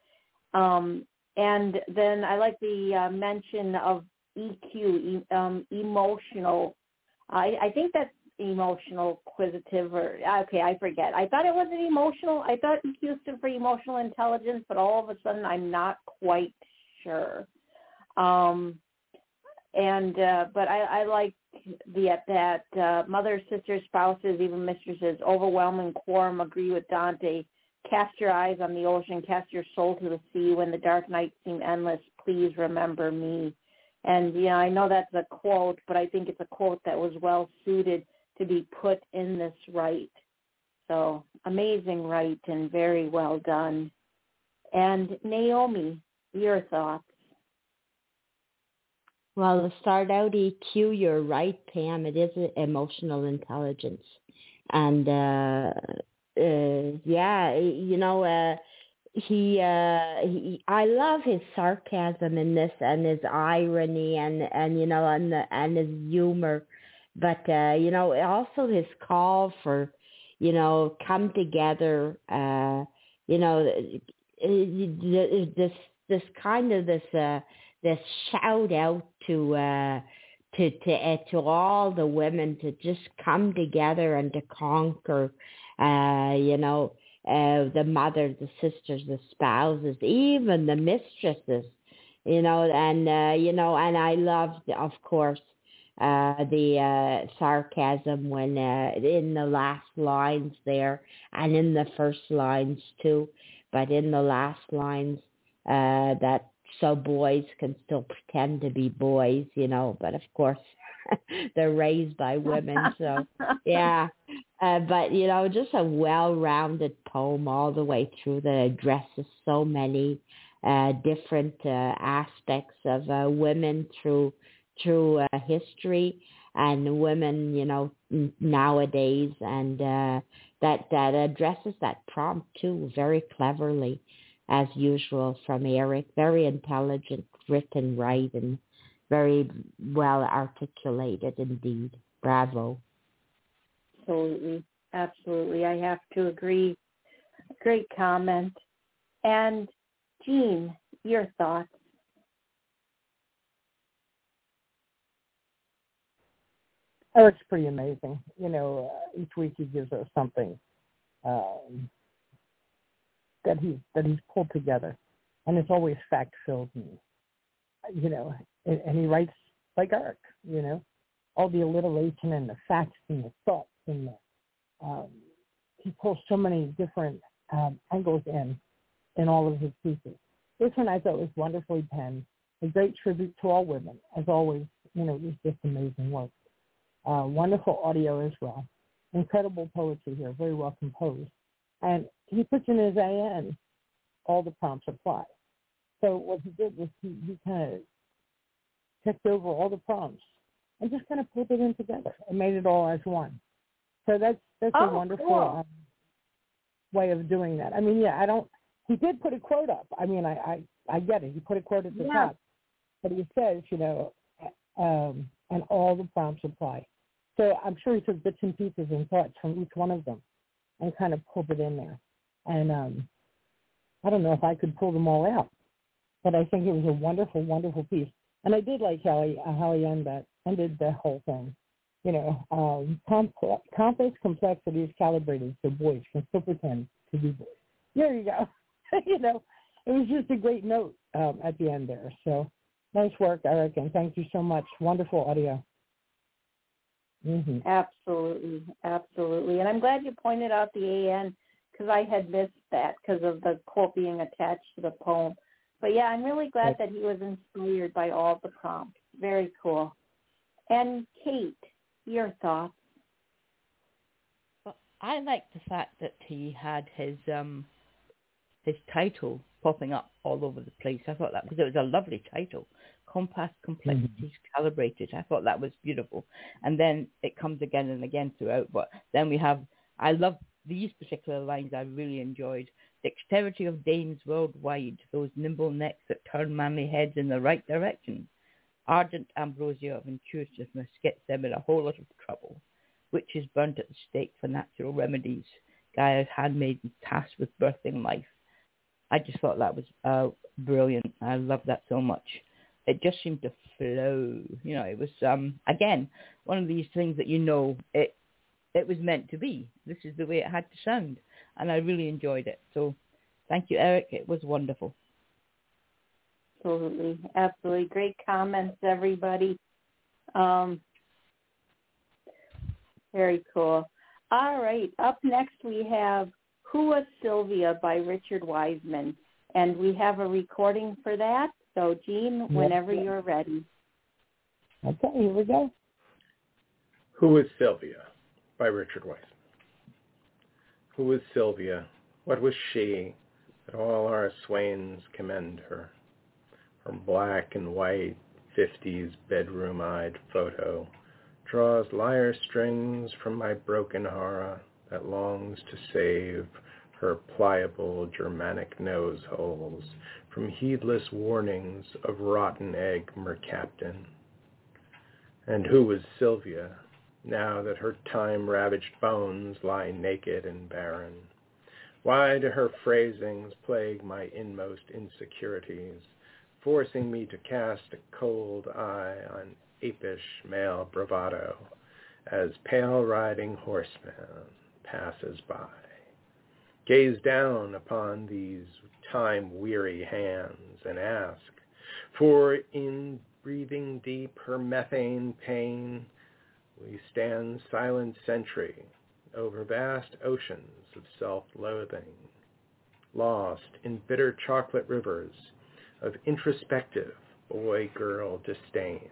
Um, and then I like the uh, mention of E Q, e- um, emotional. I, I think that's emotional acquisitive, or okay, I forget. I thought it was an emotional. I thought E Q stood for emotional intelligence, but all of a sudden I'm not quite sure. Um, and uh, but I, I like the that uh, mothers, sisters, spouses, even mistresses, overwhelming quorum agree with Dante. Cast your eyes on the ocean, cast your soul to the sea. When the dark nights seem endless, please remember me. And, you know, I know that's a quote, but I think it's a quote that was well suited to be put in this rite. So amazing rite and very well done. And Naomi, your thoughts? Well, to start out, E Q, you're right, Pam. It is a- emotional intelligence. And, uh, uh, yeah, you know, uh, he, uh, he, I love his sarcasm in this and his irony and, and you know, and, the, and his humor. But, uh, you know, also his call for, you know, come together, uh, you know, this, this kind of this, uh, this shout out to uh, to to uh, to all the women to just come together and to conquer, uh, you know, uh, the mothers, the sisters, the spouses, even the mistresses, you know, and uh, you know, and I loved, of course, uh, the uh, sarcasm when uh, in the last lines there, and in the first lines too, but in the last lines uh, that. So boys can still pretend to be boys, you know, but of course they're raised by women. So, yeah. Uh, but, you know, just a well-rounded poem all the way through that addresses so many uh, different uh, aspects of uh, women through through uh, history and women, you know, n- nowadays. And uh, that, that addresses that prompt, too, very cleverly. As usual from Eric, very intelligent, written right, and very well articulated indeed. Bravo. Absolutely. Absolutely. I have to agree. Great comment. And Jean, your thoughts? Eric's pretty amazing. You know, uh, each week he gives us something. Um, that he's that he's pulled together, and it's always fact filled, and you know, and, and he writes like Eric, you know, all the alliteration and the facts and the thoughts and the um, he pulls so many different um, angles in in all of his pieces. This one I thought was wonderfully penned, a great tribute to all women, as always. You know, it was just amazing work. Uh, wonderful audio as well, incredible poetry here, very well composed. And he puts in his A N all the prompts apply. So what he did was he, he kind of checked over all the prompts and just kind of put it in together and made it all as one. So that's that's oh, a wonderful cool. um, way of doing that. I mean, yeah, I don't. He did put a quote up. I mean, I I, I get it. He put a quote at the yeah. top, but he says, you know, um, and all the prompts apply. So I'm sure he took bits and pieces and thoughts from each one of them and kind of pulled it in there. And um, I don't know if I could pull them all out, but I think it was a wonderful, wonderful piece. And I did like how he, uh, how he ended, that, ended the whole thing. You know, um, complex, complex complexities calibrated so boys can still pretend to be boys. There you go. You know, it was just a great note um, at the end there. So nice work, Eric, and thank you so much. Wonderful audio. Mm-hmm. Absolutely, absolutely. And I'm glad you pointed out the A N because I had missed that because of the quote being attached to the poem. But, yeah, I'm really glad that he was inspired by all the prompts. Very cool. And, Kate, your thoughts? Well, I like the fact that he had his um his title popping up all over the place. I thought that because it was a lovely title. Compass Complexities mm-hmm. Calibrated. I thought that was beautiful. And then it comes again and again throughout. But then we have, I love these particular lines I really enjoyed. Dexterity of dames worldwide, those nimble necks that turn manly heads in the right direction. Ardent ambrosia of intuitiveness gets them in a whole lot of trouble. Witches burnt at the stake for natural remedies. Gaia's handmaidens tasked with birthing life. I just thought that was uh, brilliant. I love that so much. It just seemed to flow. You know, it was, um, again, one of these things that you know it it was meant to be. This is the way it had to sound. And I really enjoyed it. So thank you, Eric. It was wonderful. Absolutely. Absolutely. Great comments, everybody. Um, very cool. All right. Up next, we have Who Was Sylvia by Richard Wiseman. And we have a recording for that. So, Jean, whenever yep. you're ready. Okay, here we go. Who Was Sylvia by Richard Wiseman. Who was Sylvia? What was she that all our swains commend her? Her black and white, fifties bedroom-eyed photo draws lyre strings from my broken hara that longs to save her pliable Germanic nose holes from heedless warnings of rotten egg mercaptan. And who was Sylvia, now that her time-ravaged bones lie naked and barren? Why do her phrasings plague my inmost insecurities, forcing me to cast a cold eye on apish male bravado as pale riding horseman passes by? Gaze down upon these time-weary hands and ask, for in breathing deep her methane pain, we stand silent sentry over vast oceans of self-loathing, lost in bitter chocolate rivers of introspective boy-girl disdain.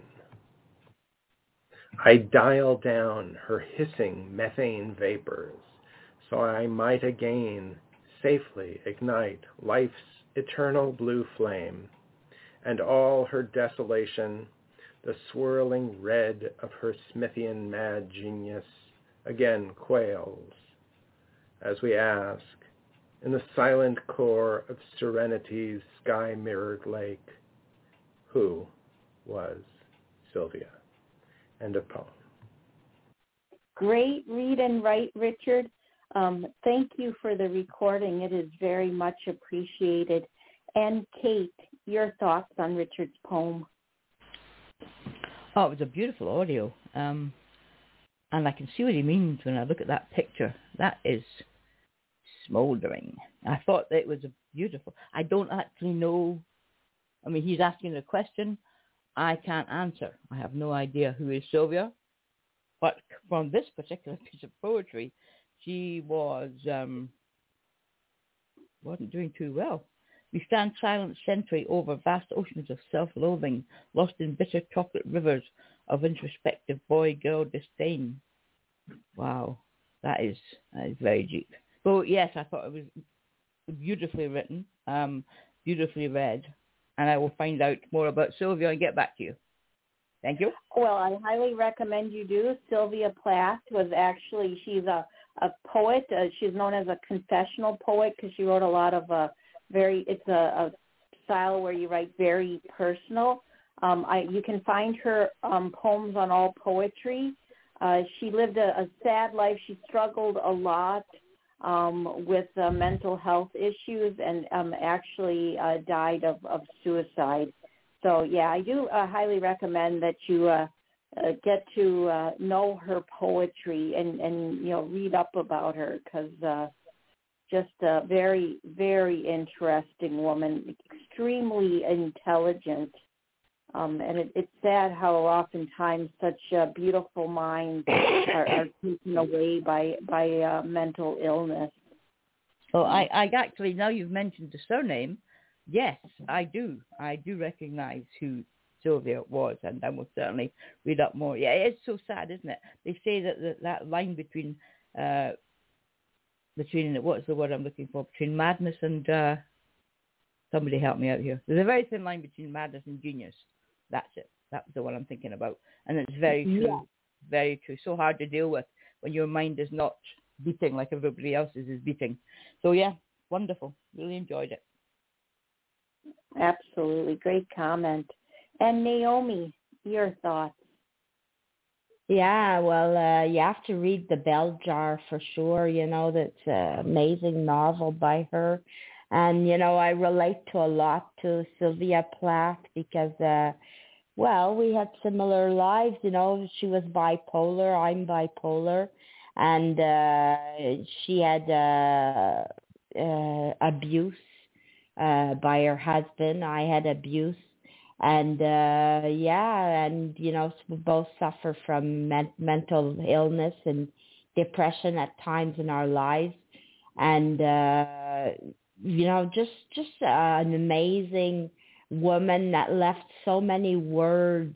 I dial down her hissing methane vapors so I might again safely ignite life's eternal blue flame, and all her desolation, the swirling red of her Smithian mad genius, again quails, as we ask, in the silent core of Serenity's sky-mirrored lake, who was Sylvia? End of poem. Great read and write, Richard. Um, thank you for the recording. It is very much appreciated. And Kate, your thoughts on Richard's poem? Oh, it was a beautiful audio. Um, and I can see what he means when I look at that picture. That is smoldering. I thought that it was a beautiful. I don't actually know. I mean, he's asking a question. I can't answer. I have no idea who is Sylvia. But from this particular piece of poetry, she was, um, wasn't doing too well. We stand silent sentry over vast oceans of self-loathing, lost in bitter chocolate rivers of introspective boy-girl disdain. Wow, that is, that is very deep. So yes, I thought it was beautifully written, um, beautifully read, and I will find out more about Sylvia and get back to you. Thank you. Well, I highly recommend you do. Sylvia Plath was actually, she's a, a poet. Uh, she's known as a confessional poet because she wrote a lot of uh, very, it's a, a style where you write very personal. Um, I, you can find her um, poems on All Poetry. Uh, she lived a, a sad life. She struggled a lot um, with uh, mental health issues and um, actually uh, died of, of suicide. So, yeah, I do uh, highly recommend that you uh, uh, get to uh, know her poetry and, and, you know, read up about her because uh, just a very, very interesting woman, extremely intelligent. Um, and it, it's sad how oftentimes such uh, beautiful minds are, are taken away by, by uh, mental illness. So I, I actually, now you've mentioned the surname, yes, I do. I do recognize who Sylvia was, and I will certainly read up more. Yeah, it's so sad, isn't it? They say that the, that line between, uh, between what's the word I'm looking for, between madness and, uh, somebody help me out here. There's a very thin line between madness and genius. That's it. That's the one I'm thinking about. And it's very true. Yeah. Very true. So hard to deal with when your mind is not beating like everybody else's is beating. So, yeah, wonderful. Really enjoyed it. Absolutely. Great comment. And Naomi, your thoughts? Yeah, well, uh, you have to read The Bell Jar for sure. You know, that's an amazing novel by her. And, you know, I relate to a lot to Sylvia Plath because, uh, well, we had similar lives. You know, she was bipolar. I'm bipolar. And uh, she had uh, uh, abuse uh, by her husband. I had abuse. And, uh, yeah, and, you know, we both suffer from men- mental illness and depression at times in our lives. And, uh, you know, just, just uh, an amazing woman that left so many words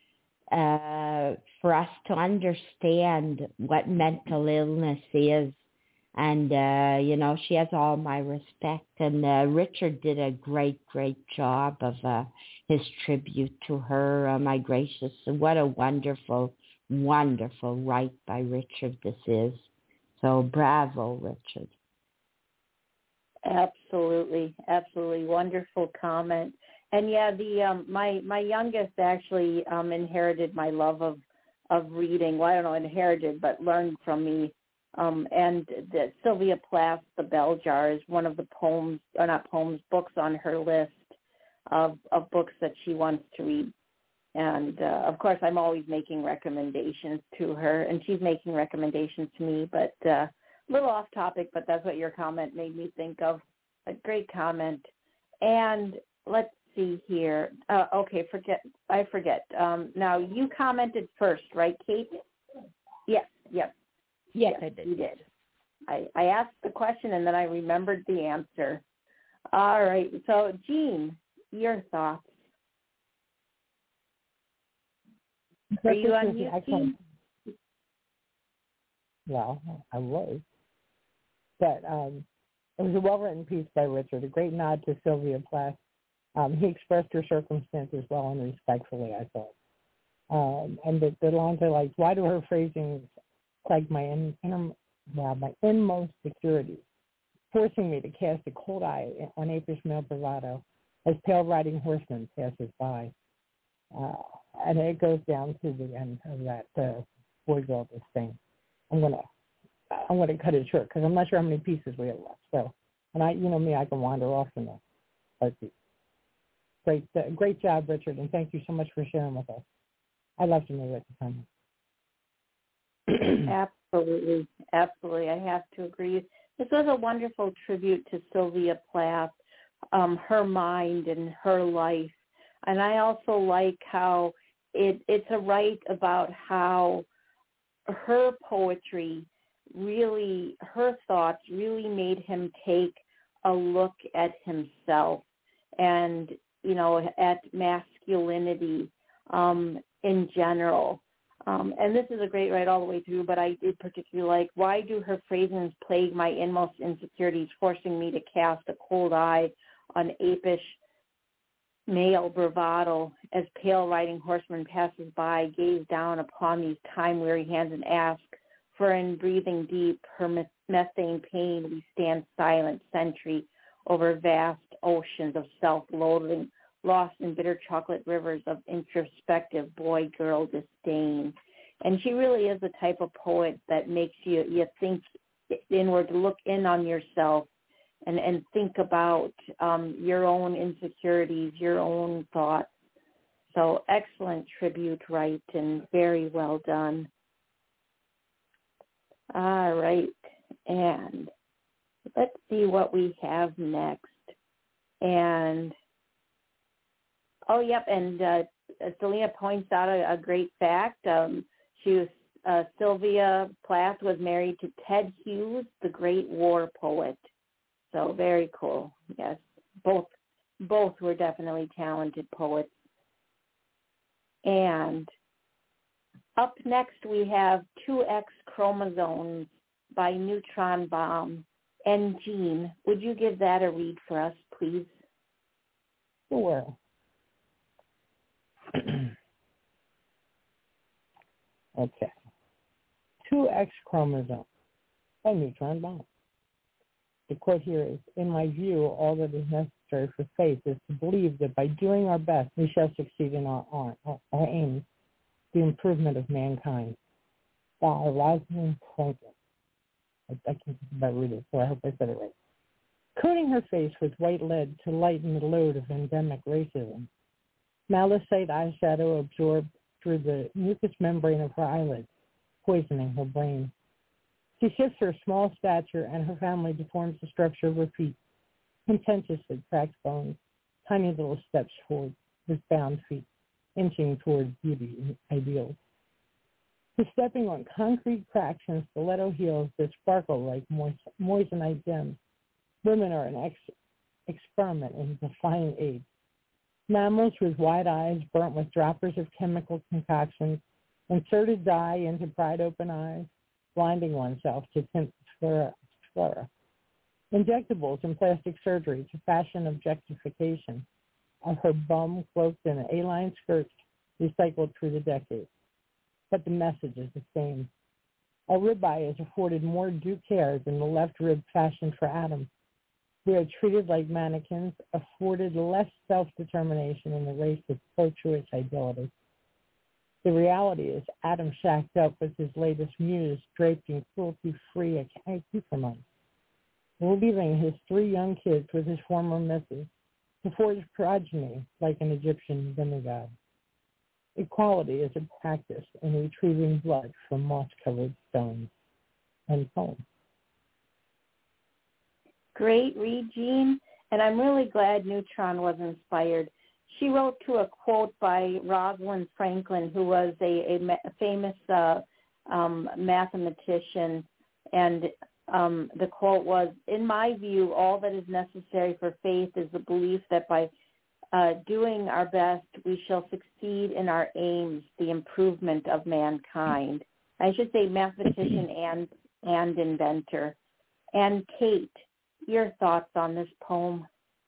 uh, for us to understand what mental illness is. And, uh, you know, she has all my respect. And uh, Richard did a great, great job of uh, his tribute to her. Uh, my gracious, what a wonderful, wonderful write by Richard this is. So bravo, Richard. Absolutely, absolutely wonderful comment. And yeah, the um, my my youngest actually um, inherited my love of of reading. Well, I don't know, inherited, but learned from me. Um, and the, Sylvia Plath, The Bell Jar, is one of the poems, or not poems, books on her list of of books that she wants to read. And uh, of course, I'm always making recommendations to her, and she's making recommendations to me. But uh, a little off topic, but that's what your comment made me think of. A great comment. And let's see here. Uh, okay, forget. I forget. Um, now, you commented first, right, Kate? Yes, yes. Yes, yes I did. You did. I, I asked the question, and then I remembered the answer. All right. So, Jean, your thoughts? Are you on mute, Jean? Well, I was. But um, it was a well-written piece by Richard, a great nod to Sylvia Plath. Um, he expressed her circumstances well and respectfully, I thought. Um, and the, the lines I liked, why do her phrasings plague my, in, inner, well, my inmost securities, forcing me to cast a cold eye on apish male bravado as pale riding horseman passes by. Uh, and it goes down to the end of that uh, boy-girl this thing. I'm gonna, I'm gonna cut it short because I'm not sure how many pieces we have left. So, and I, you know me, I can wander off in a heartbeat. Great, uh, great job, Richard, and thank you so much for sharing with us. I love to know at the time. Absolutely, absolutely. I have to agree. This was a wonderful tribute to Sylvia Plath, um, her mind and her life. And I also like how it, it's a write about how her poetry really, her thoughts really made him take a look at himself and, you know, at masculinity um, in general. Um, and this is a great write all the way through, but I did particularly like, why do her phrasings plague my inmost insecurities, forcing me to cast a cold eye on apish male bravado as pale riding horseman passes by, gaze down upon these time-weary hands and ask, for in breathing deep her methane pain we stand silent sentry over vast oceans of self-loathing, lost in bitter chocolate rivers of introspective boy-girl disdain. And she really is the type of poet that makes you, you think inward, look in on yourself and, and think about um, your own insecurities, your own thoughts. So excellent tribute, right, and very well done. All right, and let's see what we have next. And Oh, yep, and uh, Selena points out a, a great fact. Um, she was uh, Sylvia Plath was married to Ted Hughes, the great war poet. So very cool. Yes, both both were definitely talented poets. And up next we have two X Chromosomes by Neutron Bomb. And Jean, would you give that a read for us, please? Sure. Okay. Two X chromosomes by Neutron Bomb. The quote here is, in my view, all that is necessary for faith is to believe that by doing our best, we shall succeed in our, our, our aims, the improvement of mankind. By Rosalind Franklin. I, I can't about read it, so I hope I said it right. Coating her face with white lead to lighten the load of endemic racism. Malisite eyeshadow absorbed through the mucous membrane of her eyelids, poisoning her brain. She shifts her small stature and her family deforms the structure of her feet, contentiously cracked bones, tiny little steps forward with bound feet, inching toward beauty ideals. To stepping on concrete cracks and stiletto heels that sparkle like moissanite gems, women are an ex- experiment in defying age. Mammals with wide eyes burnt with droppers of chemical concoctions, inserted dye into pried-open eyes, blinding oneself to tint sclera. sclera. Injectables and plastic surgery to fashion objectification, of her bum cloaked in an A-line skirt recycled through the decades. But the message is the same. A ribeye is afforded more due care than the left rib fashioned for Adam. We are treated like mannequins, afforded less self-determination in the race of pro-choice fidelity. The reality is Adam shacked up with his latest muse, draped in cruelty-free accoutrements, leaving his three young kids with his former missus to forge progeny like an Egyptian demigod. Equality is a practice in retrieving blood from moss-covered stones. End poem. Great read, Jean, and I'm really glad Neutron was inspired. She wrote to a quote by Rosalind Franklin, who was a, a, a famous uh, um, mathematician, and um, the quote was, "In my view, all that is necessary for faith is the belief that by uh, doing our best, we shall succeed in our aims, the improvement of mankind." I should say mathematician and, and inventor. And Kate, your thoughts on this poem?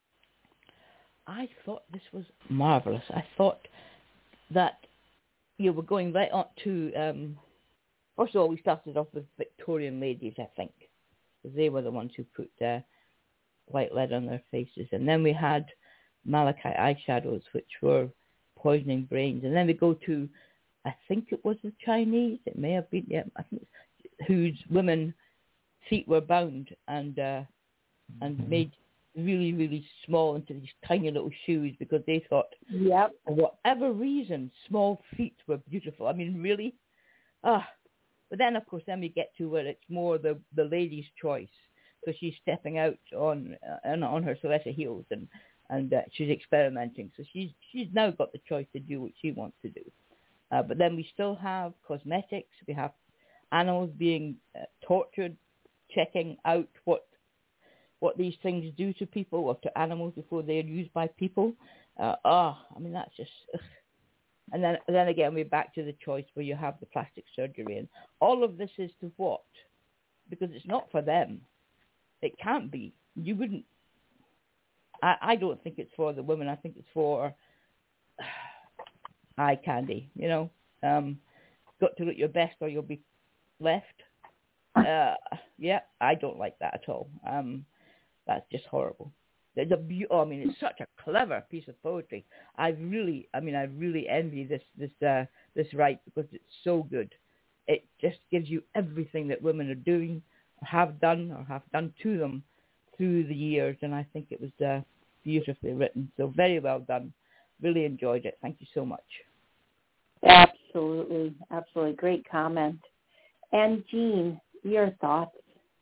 I thought this was marvelous. I thought that you were going right on to, um, first of all, we started off with Victorian ladies, I think, because they were the ones who put uh, white lead on their faces. And then we had malachite eyeshadows, which were poisoning brains. And then we go to, I think it was the Chinese, it may have been, yeah, I think, whose women feet were bound and uh, and made really, really small into these tiny little shoes because they thought, yep, for whatever reason, small feet were beautiful. I mean, really? Ah. But then, of course, then we get to where it's more the, the lady's choice. So she's stepping out on uh, on her Celeste heels and, and uh, she's experimenting. So she's she's now got the choice to do what she wants to do. Uh, but then we still have cosmetics. We have animals being uh, tortured, checking out what what these things do to people or to animals before they are used by people. Uh, ah, I mean, that's just... Ugh. And then then again, we're back to the choice where you have the plastic surgery. And all of this is to what? Because it's not for them. It can't be. You wouldn't... I, I don't think it's for the women. I think it's for eye candy, you know. Um, got to look your best or you'll be left. Uh, yeah, I don't like that at all. Um, that's just horrible. There's a be- oh, I mean, it's such a clever piece of poetry. I really, I mean, I really envy this this uh, this write because it's so good. It just gives you everything that women are doing, or have done, or have done to them through the years, and I think it was uh, beautifully written. So very well done. Really enjoyed it. Thank you so much. Absolutely, absolutely, great comment. And Jean, your thoughts?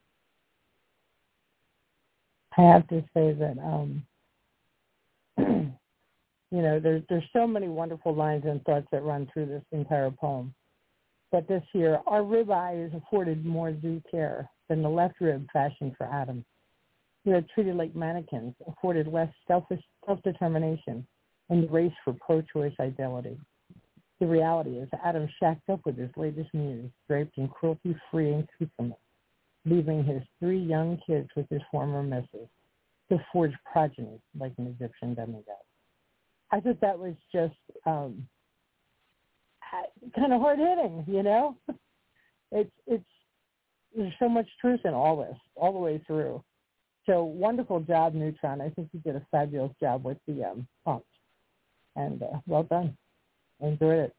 I have to say that, um, you know, there's there's so many wonderful lines and thoughts that run through this entire poem. But this year, our ribeye is afforded more due care than the left rib fashioned for Adam. We are treated like mannequins, afforded less selfish self-determination, and the race for pro-choice fidelity. The reality is Adam shacked up with his latest muse, draped in cruelty-free accoutrements, leaving his three young kids with his former missus to forge progeny like an Egyptian demigod. I thought that was just um, kind of hard-hitting, you know? It's it's there's so much truth in all this, all the way through. So wonderful job, Neutron. I think you did a fabulous job with the um, prompt. And uh, well done. Enjoyed it.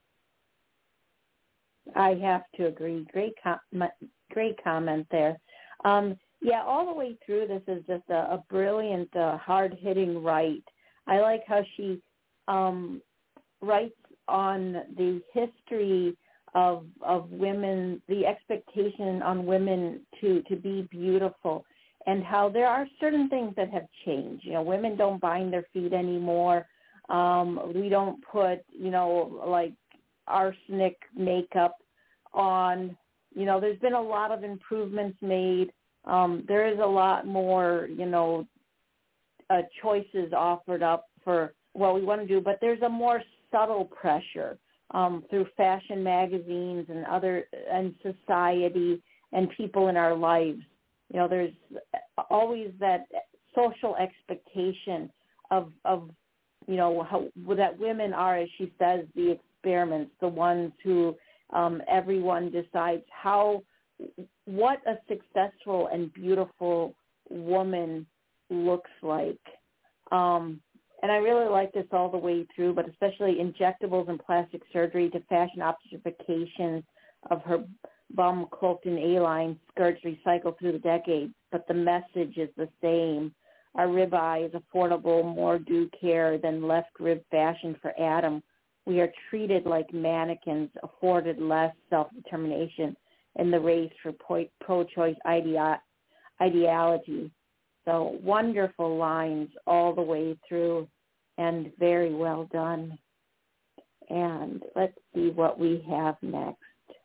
I have to agree. Great com- great comment there. Um, yeah, all the way through this is just a, a brilliant, uh, hard-hitting write. I like how she um, writes on the history of of women, the expectation on women to, to be beautiful, and how there are certain things that have changed. You know, women don't bind their feet anymore. Um, we don't put, you know, like arsenic makeup on. You know, there's been a lot of improvements made. Um, there is a lot more, you know, uh, choices offered up for what we want to do, but there's a more subtle pressure um, through fashion magazines and other and society and people in our lives. You know, there's always that social expectation of of you know, how, that women are, as she says, the experiments, the ones who um, everyone decides how, what a successful and beautiful woman looks like. Um, and I really like this all the way through, but especially injectables and plastic surgery to fashion objectification of her bum cloaked in A-line skirts recycled through the decades. But the message is the same. Our ribeye is affordable, more due care than left rib fashion for Adam. We are treated like mannequins, afforded less self-determination in the race for pro-choice idea- ideology. So wonderful lines all the way through and very well done. And let's see what we have next.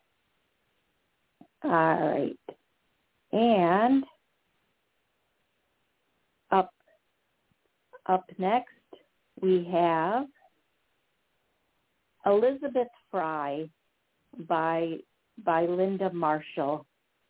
All right. And up up next we have Elizabeth Fry by by Linda Marshall.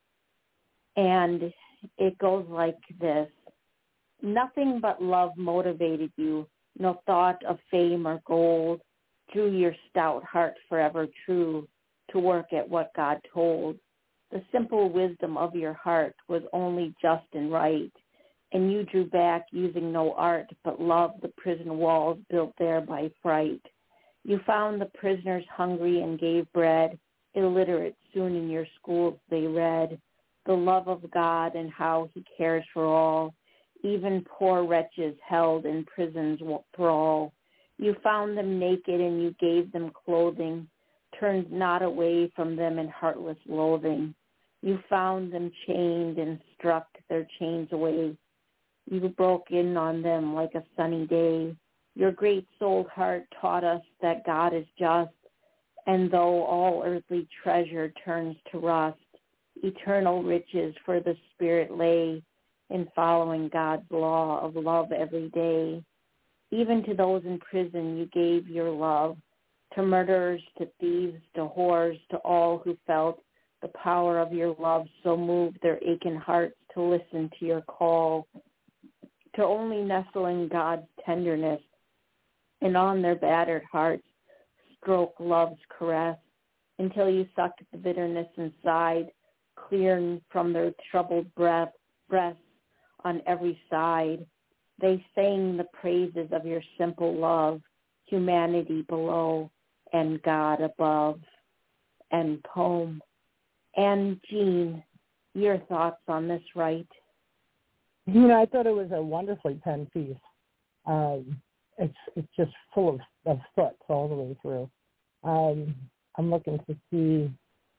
And it goes like this. Nothing but love motivated you, no thought of fame or gold, drew your stout heart forever true to work at what God told. The simple wisdom of your heart was only just and right, and you drew back using no art but love the prison walls built there by fright. You found the prisoners hungry and gave bread, illiterate soon in your schools they read, the love of God and how he cares for all, even poor wretches held in prison's thrall. You found them naked and you gave them clothing, turned not away from them in heartless loathing. You found them chained and struck their chains away. You broke in on them like a sunny day. Your great-souled heart taught us that God is just, and though all earthly treasure turns to rust, eternal riches for the spirit lay in following God's law of love every day. Even to those in prison you gave your love, to murderers, to thieves, to whores, to all who felt the power of your love so moved their aching hearts to listen to your call, to only nestle in God's tenderness, and on their battered hearts stroke love's caress, until you sucked the bitterness inside, clearing from their troubled breath, breasts on every side. They sang the praises of your simple love, humanity below and God above. End poem. And Jean, your thoughts on this right? You know, I thought it was a wonderfully penned piece. Um, it's it's just full of, of thoughts all the way through. Um, I'm looking to see.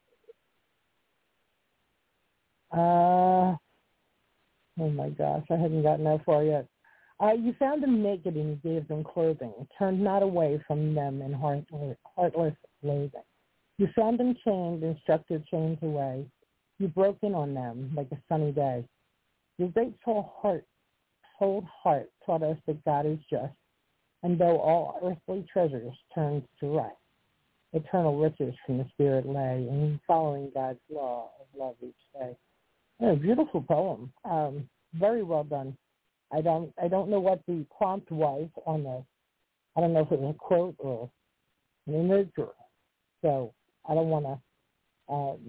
Uh, oh my gosh, I haven't gotten that far yet. Uh, you found them naked and you gave them clothing, turned not away from them in heart, heartless loathing. You found them chained and struck their chains away. You broke in on them like a sunny day. Your great soul heart, souled heart taught us that God is just, and though all earthly treasures turned to rust, eternal riches from the spirit lay, and following God's law of love each day. Yeah, beautiful poem. Um, very well done. I don't I don't know what the prompt was on the, I don't know if it was a quote or an image, or, so I don't want to, um,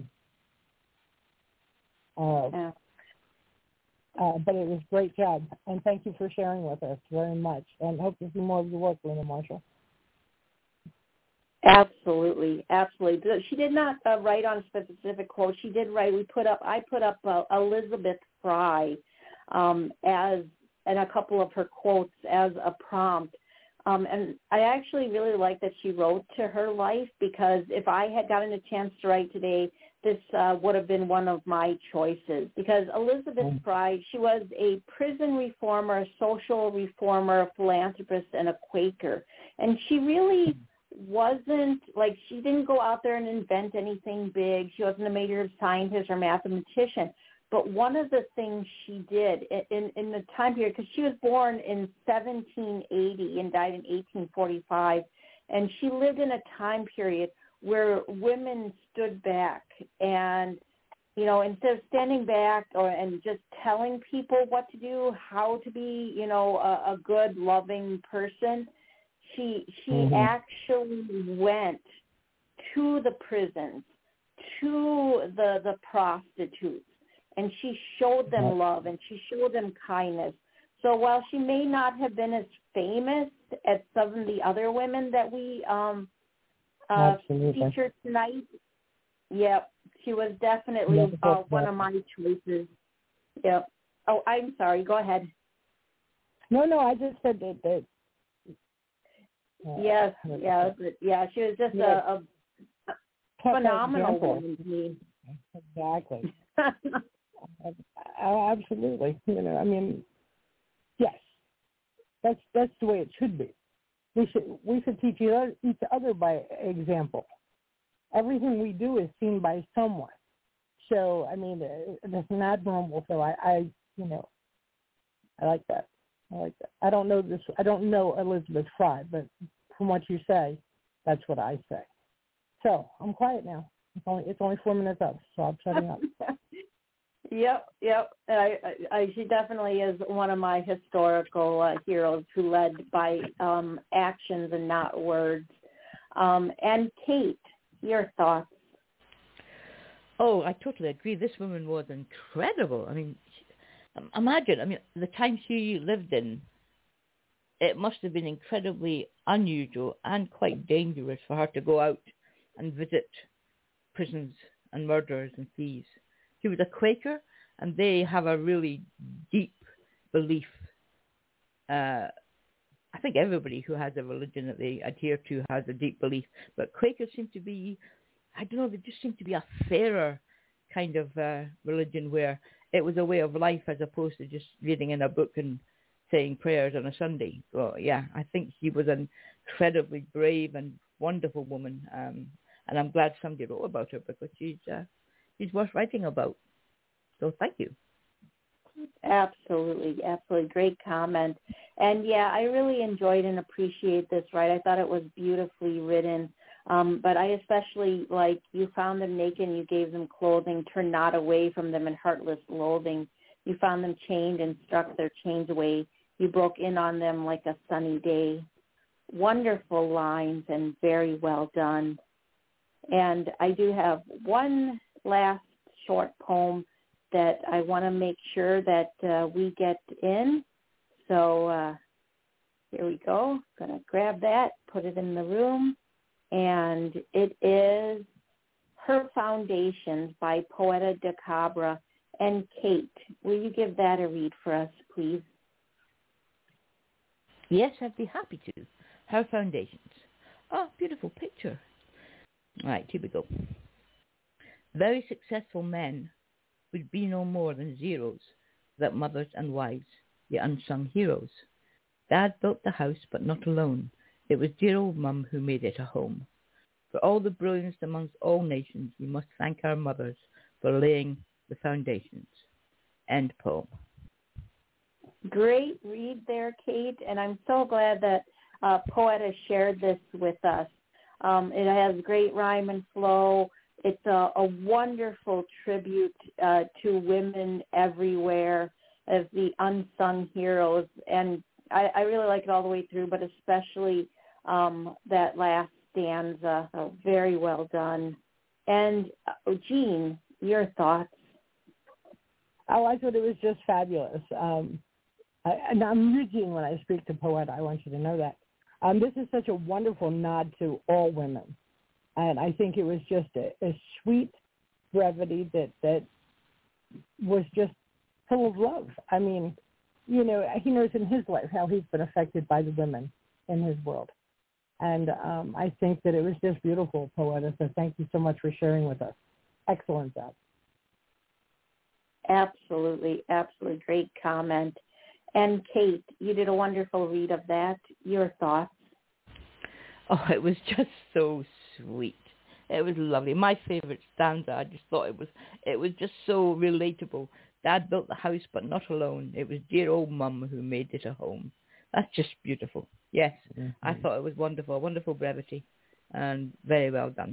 uh, Yeah. uh, but it was a great job, and thank you for sharing with us very much, and hope to see more of your work, Linda Marshall. Absolutely, absolutely. She did not uh, write on a specific quote. She did write. We put up. I put up uh, Elizabeth Fry um, as and a couple of her quotes as a prompt. Um, and I actually really like that she wrote to her life, because if I had gotten a chance to write today, this uh, would have been one of my choices. Because Elizabeth mm. Fry, she was a prison reformer, a social reformer, a philanthropist, and a Quaker. And she really wasn't, like, she didn't go out there and invent anything big. She wasn't a major scientist or mathematician. But one of the things she did in, in the time period, because she was born in seventeen eighty and died in eighteen forty-five, and she lived in a time period where women stood back and, you know, instead of standing back or and just telling people what to do, how to be, you know, a, a good, loving person, She she Mm-hmm. actually went to the prisons, to the the prostitutes, and she showed them love and she showed them kindness. So while she may not have been as famous as some of the other women that we um, uh, featured tonight, yep, she was definitely uh, one of my choices. Yep. Oh, I'm sorry. Go ahead. No, no, I just said that. that uh, yes, yeah, yeah. She was just yeah. a, a phenomenal woman to me. Exactly. uh, absolutely. You know, I mean, yes, that's that's the way it should be. We should we should teach each other, each other by example. Everything we do is seen by someone. So, I mean, it's an admirable. So I, I, you know, I like that. I like that. I don't know this. I don't know Elizabeth Fry, but from what you say, that's what I say. So I'm quiet now. It's only it's only four minutes up, so I'm shutting up. Yep, yep. I, I, I, she definitely is one of my historical uh, heroes who led by um, actions and not words. Um, and Kate, your thoughts? Oh, I totally agree. This woman was incredible. I mean, imagine, I mean, the time she lived in, it must have been incredibly unusual and quite dangerous for her to go out and visit prisons and murderers and thieves. She was a Quaker, and they have a really deep belief. Uh, I think everybody who has a religion that they adhere to has a deep belief, but Quakers seem to be, I don't know, they just seem to be a fairer kind of uh, religion where it was a way of life as opposed to just reading in a book and saying prayers on a Sunday. So, yeah, I think she was an incredibly brave and wonderful woman, um, and I'm glad somebody wrote about her because she's uh, she's worth writing about. So thank you. Absolutely, absolutely. Great comment. And, yeah, I really enjoyed and appreciate this, right? I thought it was beautifully written. Um, but I especially, like, you found them naked and you gave them clothing, turned not away from them in heartless loathing. You found them chained and struck their chains away. You broke in on them like a sunny day. Wonderful lines and very well done. And I do have one last short poem that I want to make sure that uh, we get in. So uh, here we go. Going to grab that, put it in the room. And it is Her Foundations by Poeta de Cabra. And Kate, will you give that a read for us, please? Yes, I'd be happy to. Her Foundations. Oh, beautiful picture. All right, here we go. Very successful men would be no more than zeros, that mothers and wives, the unsung heroes. Dad built the house, but not alone. It was dear old Mum who made it a home. For all the brilliance amongst all nations, we must thank our mothers for laying the foundations. End poem. Great read there, Kate, and I'm so glad that uh, Poeta shared this with us. Um, it has great rhyme and flow. It's a, a wonderful tribute uh, to women everywhere as the unsung heroes, and I, I really like it all the way through, but especially um, that last stanza. So very well done. And uh, Jean, your thoughts? Oh, I thought it was just fabulous. Um, I, and I'm Eugene when I speak to Poeta. I want you to know that. Um, this is such a wonderful nod to all women. And I think it was just a, a sweet brevity that, that was just full of love. I mean, you know, he knows in his life how he's been affected by the women in his world. And um, I think that it was just beautiful, Poeta. So thank you so much for sharing with us. Excellent job. Absolutely, absolutely. Great comment. And Kate, you did a wonderful read of that. Your thoughts? Oh, it was just so sweet. It was lovely. My favorite stanza. I just thought it was it was just so relatable. Dad built the house, but not alone. It was dear old Mum who made it a home. That's just beautiful. Yes, mm-hmm. I thought it was wonderful, wonderful brevity, and very well done.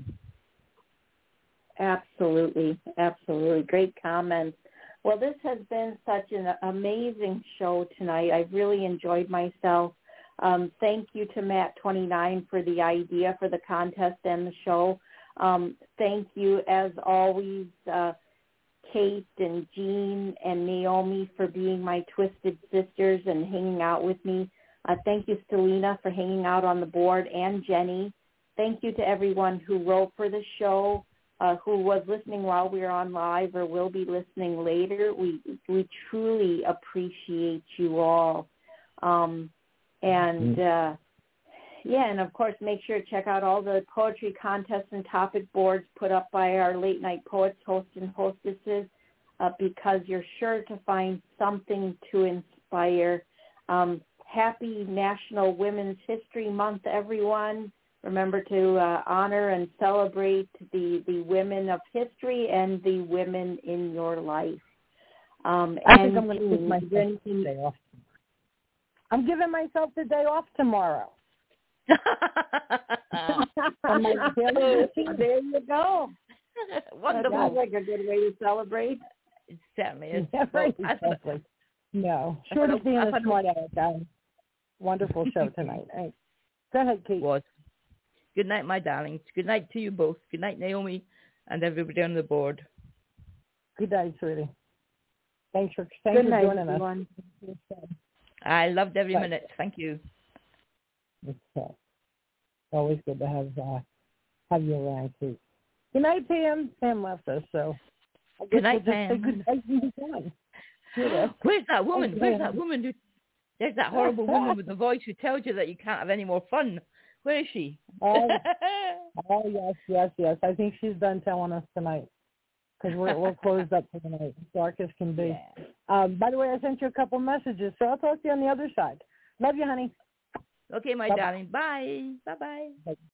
Absolutely, absolutely. Great comments. Well, this has been such an amazing show tonight. I've really enjoyed myself. Um, thank you to Matt twenty-nine for the idea for the contest and the show. Um, thank you, as always, uh, Kate and Jean and Naomi for being my Twisted Sisters and hanging out with me. Uh, thank you, Stelina, for hanging out on the board, and Jenny. Thank you to everyone who wrote for the show, uh, who was listening while we were on live or will be listening later. We we truly appreciate you all. Um, and, uh, yeah, and, of course, make sure to check out all the poetry contests and topic boards put up by our late night poets, hosts, and hostesses, uh, because you're sure to find something to inspire. Um, happy National Women's History Month, everyone. Remember to uh, honor and celebrate the, the women of history and the women in your life. Um, I and think I'm going to take myself the day off. I'm giving myself the day off tomorrow. I'm like, there you go. Wonderful. That sounds like a good way to celebrate. It certainly is. Yeah, right, Well, exactly. No, short of being a smart aleck, guys. Wonderful show tonight. Right. Go ahead, Kate. Was. Good night, my darlings. Good night to you both. Good night, Naomi, and everybody on the board. Good night, sweetie. Thanks for, thanks Good for night, joining everyone. us. I loved every Bye. minute. Thank you. It's uh, always good to have uh, have you around, Kate. Good night, Pam. Pam left us, so I guess Good night, we'll just Pam. say good night and be done. You know. Where's that woman? Thanks, Where's Pam. that woman? Who, there's that horrible woman with the voice who tells you that you can't have any more fun. Where is she? Oh, oh yes, yes, yes. I think she's done telling us tonight because we're we're closed up for the night, dark as can be. Yeah. Um, by the way, I sent you a couple messages, so I'll talk to you on the other side. Love you, honey. Okay, my Bye-bye. darling. Bye. Bye-bye. Bye.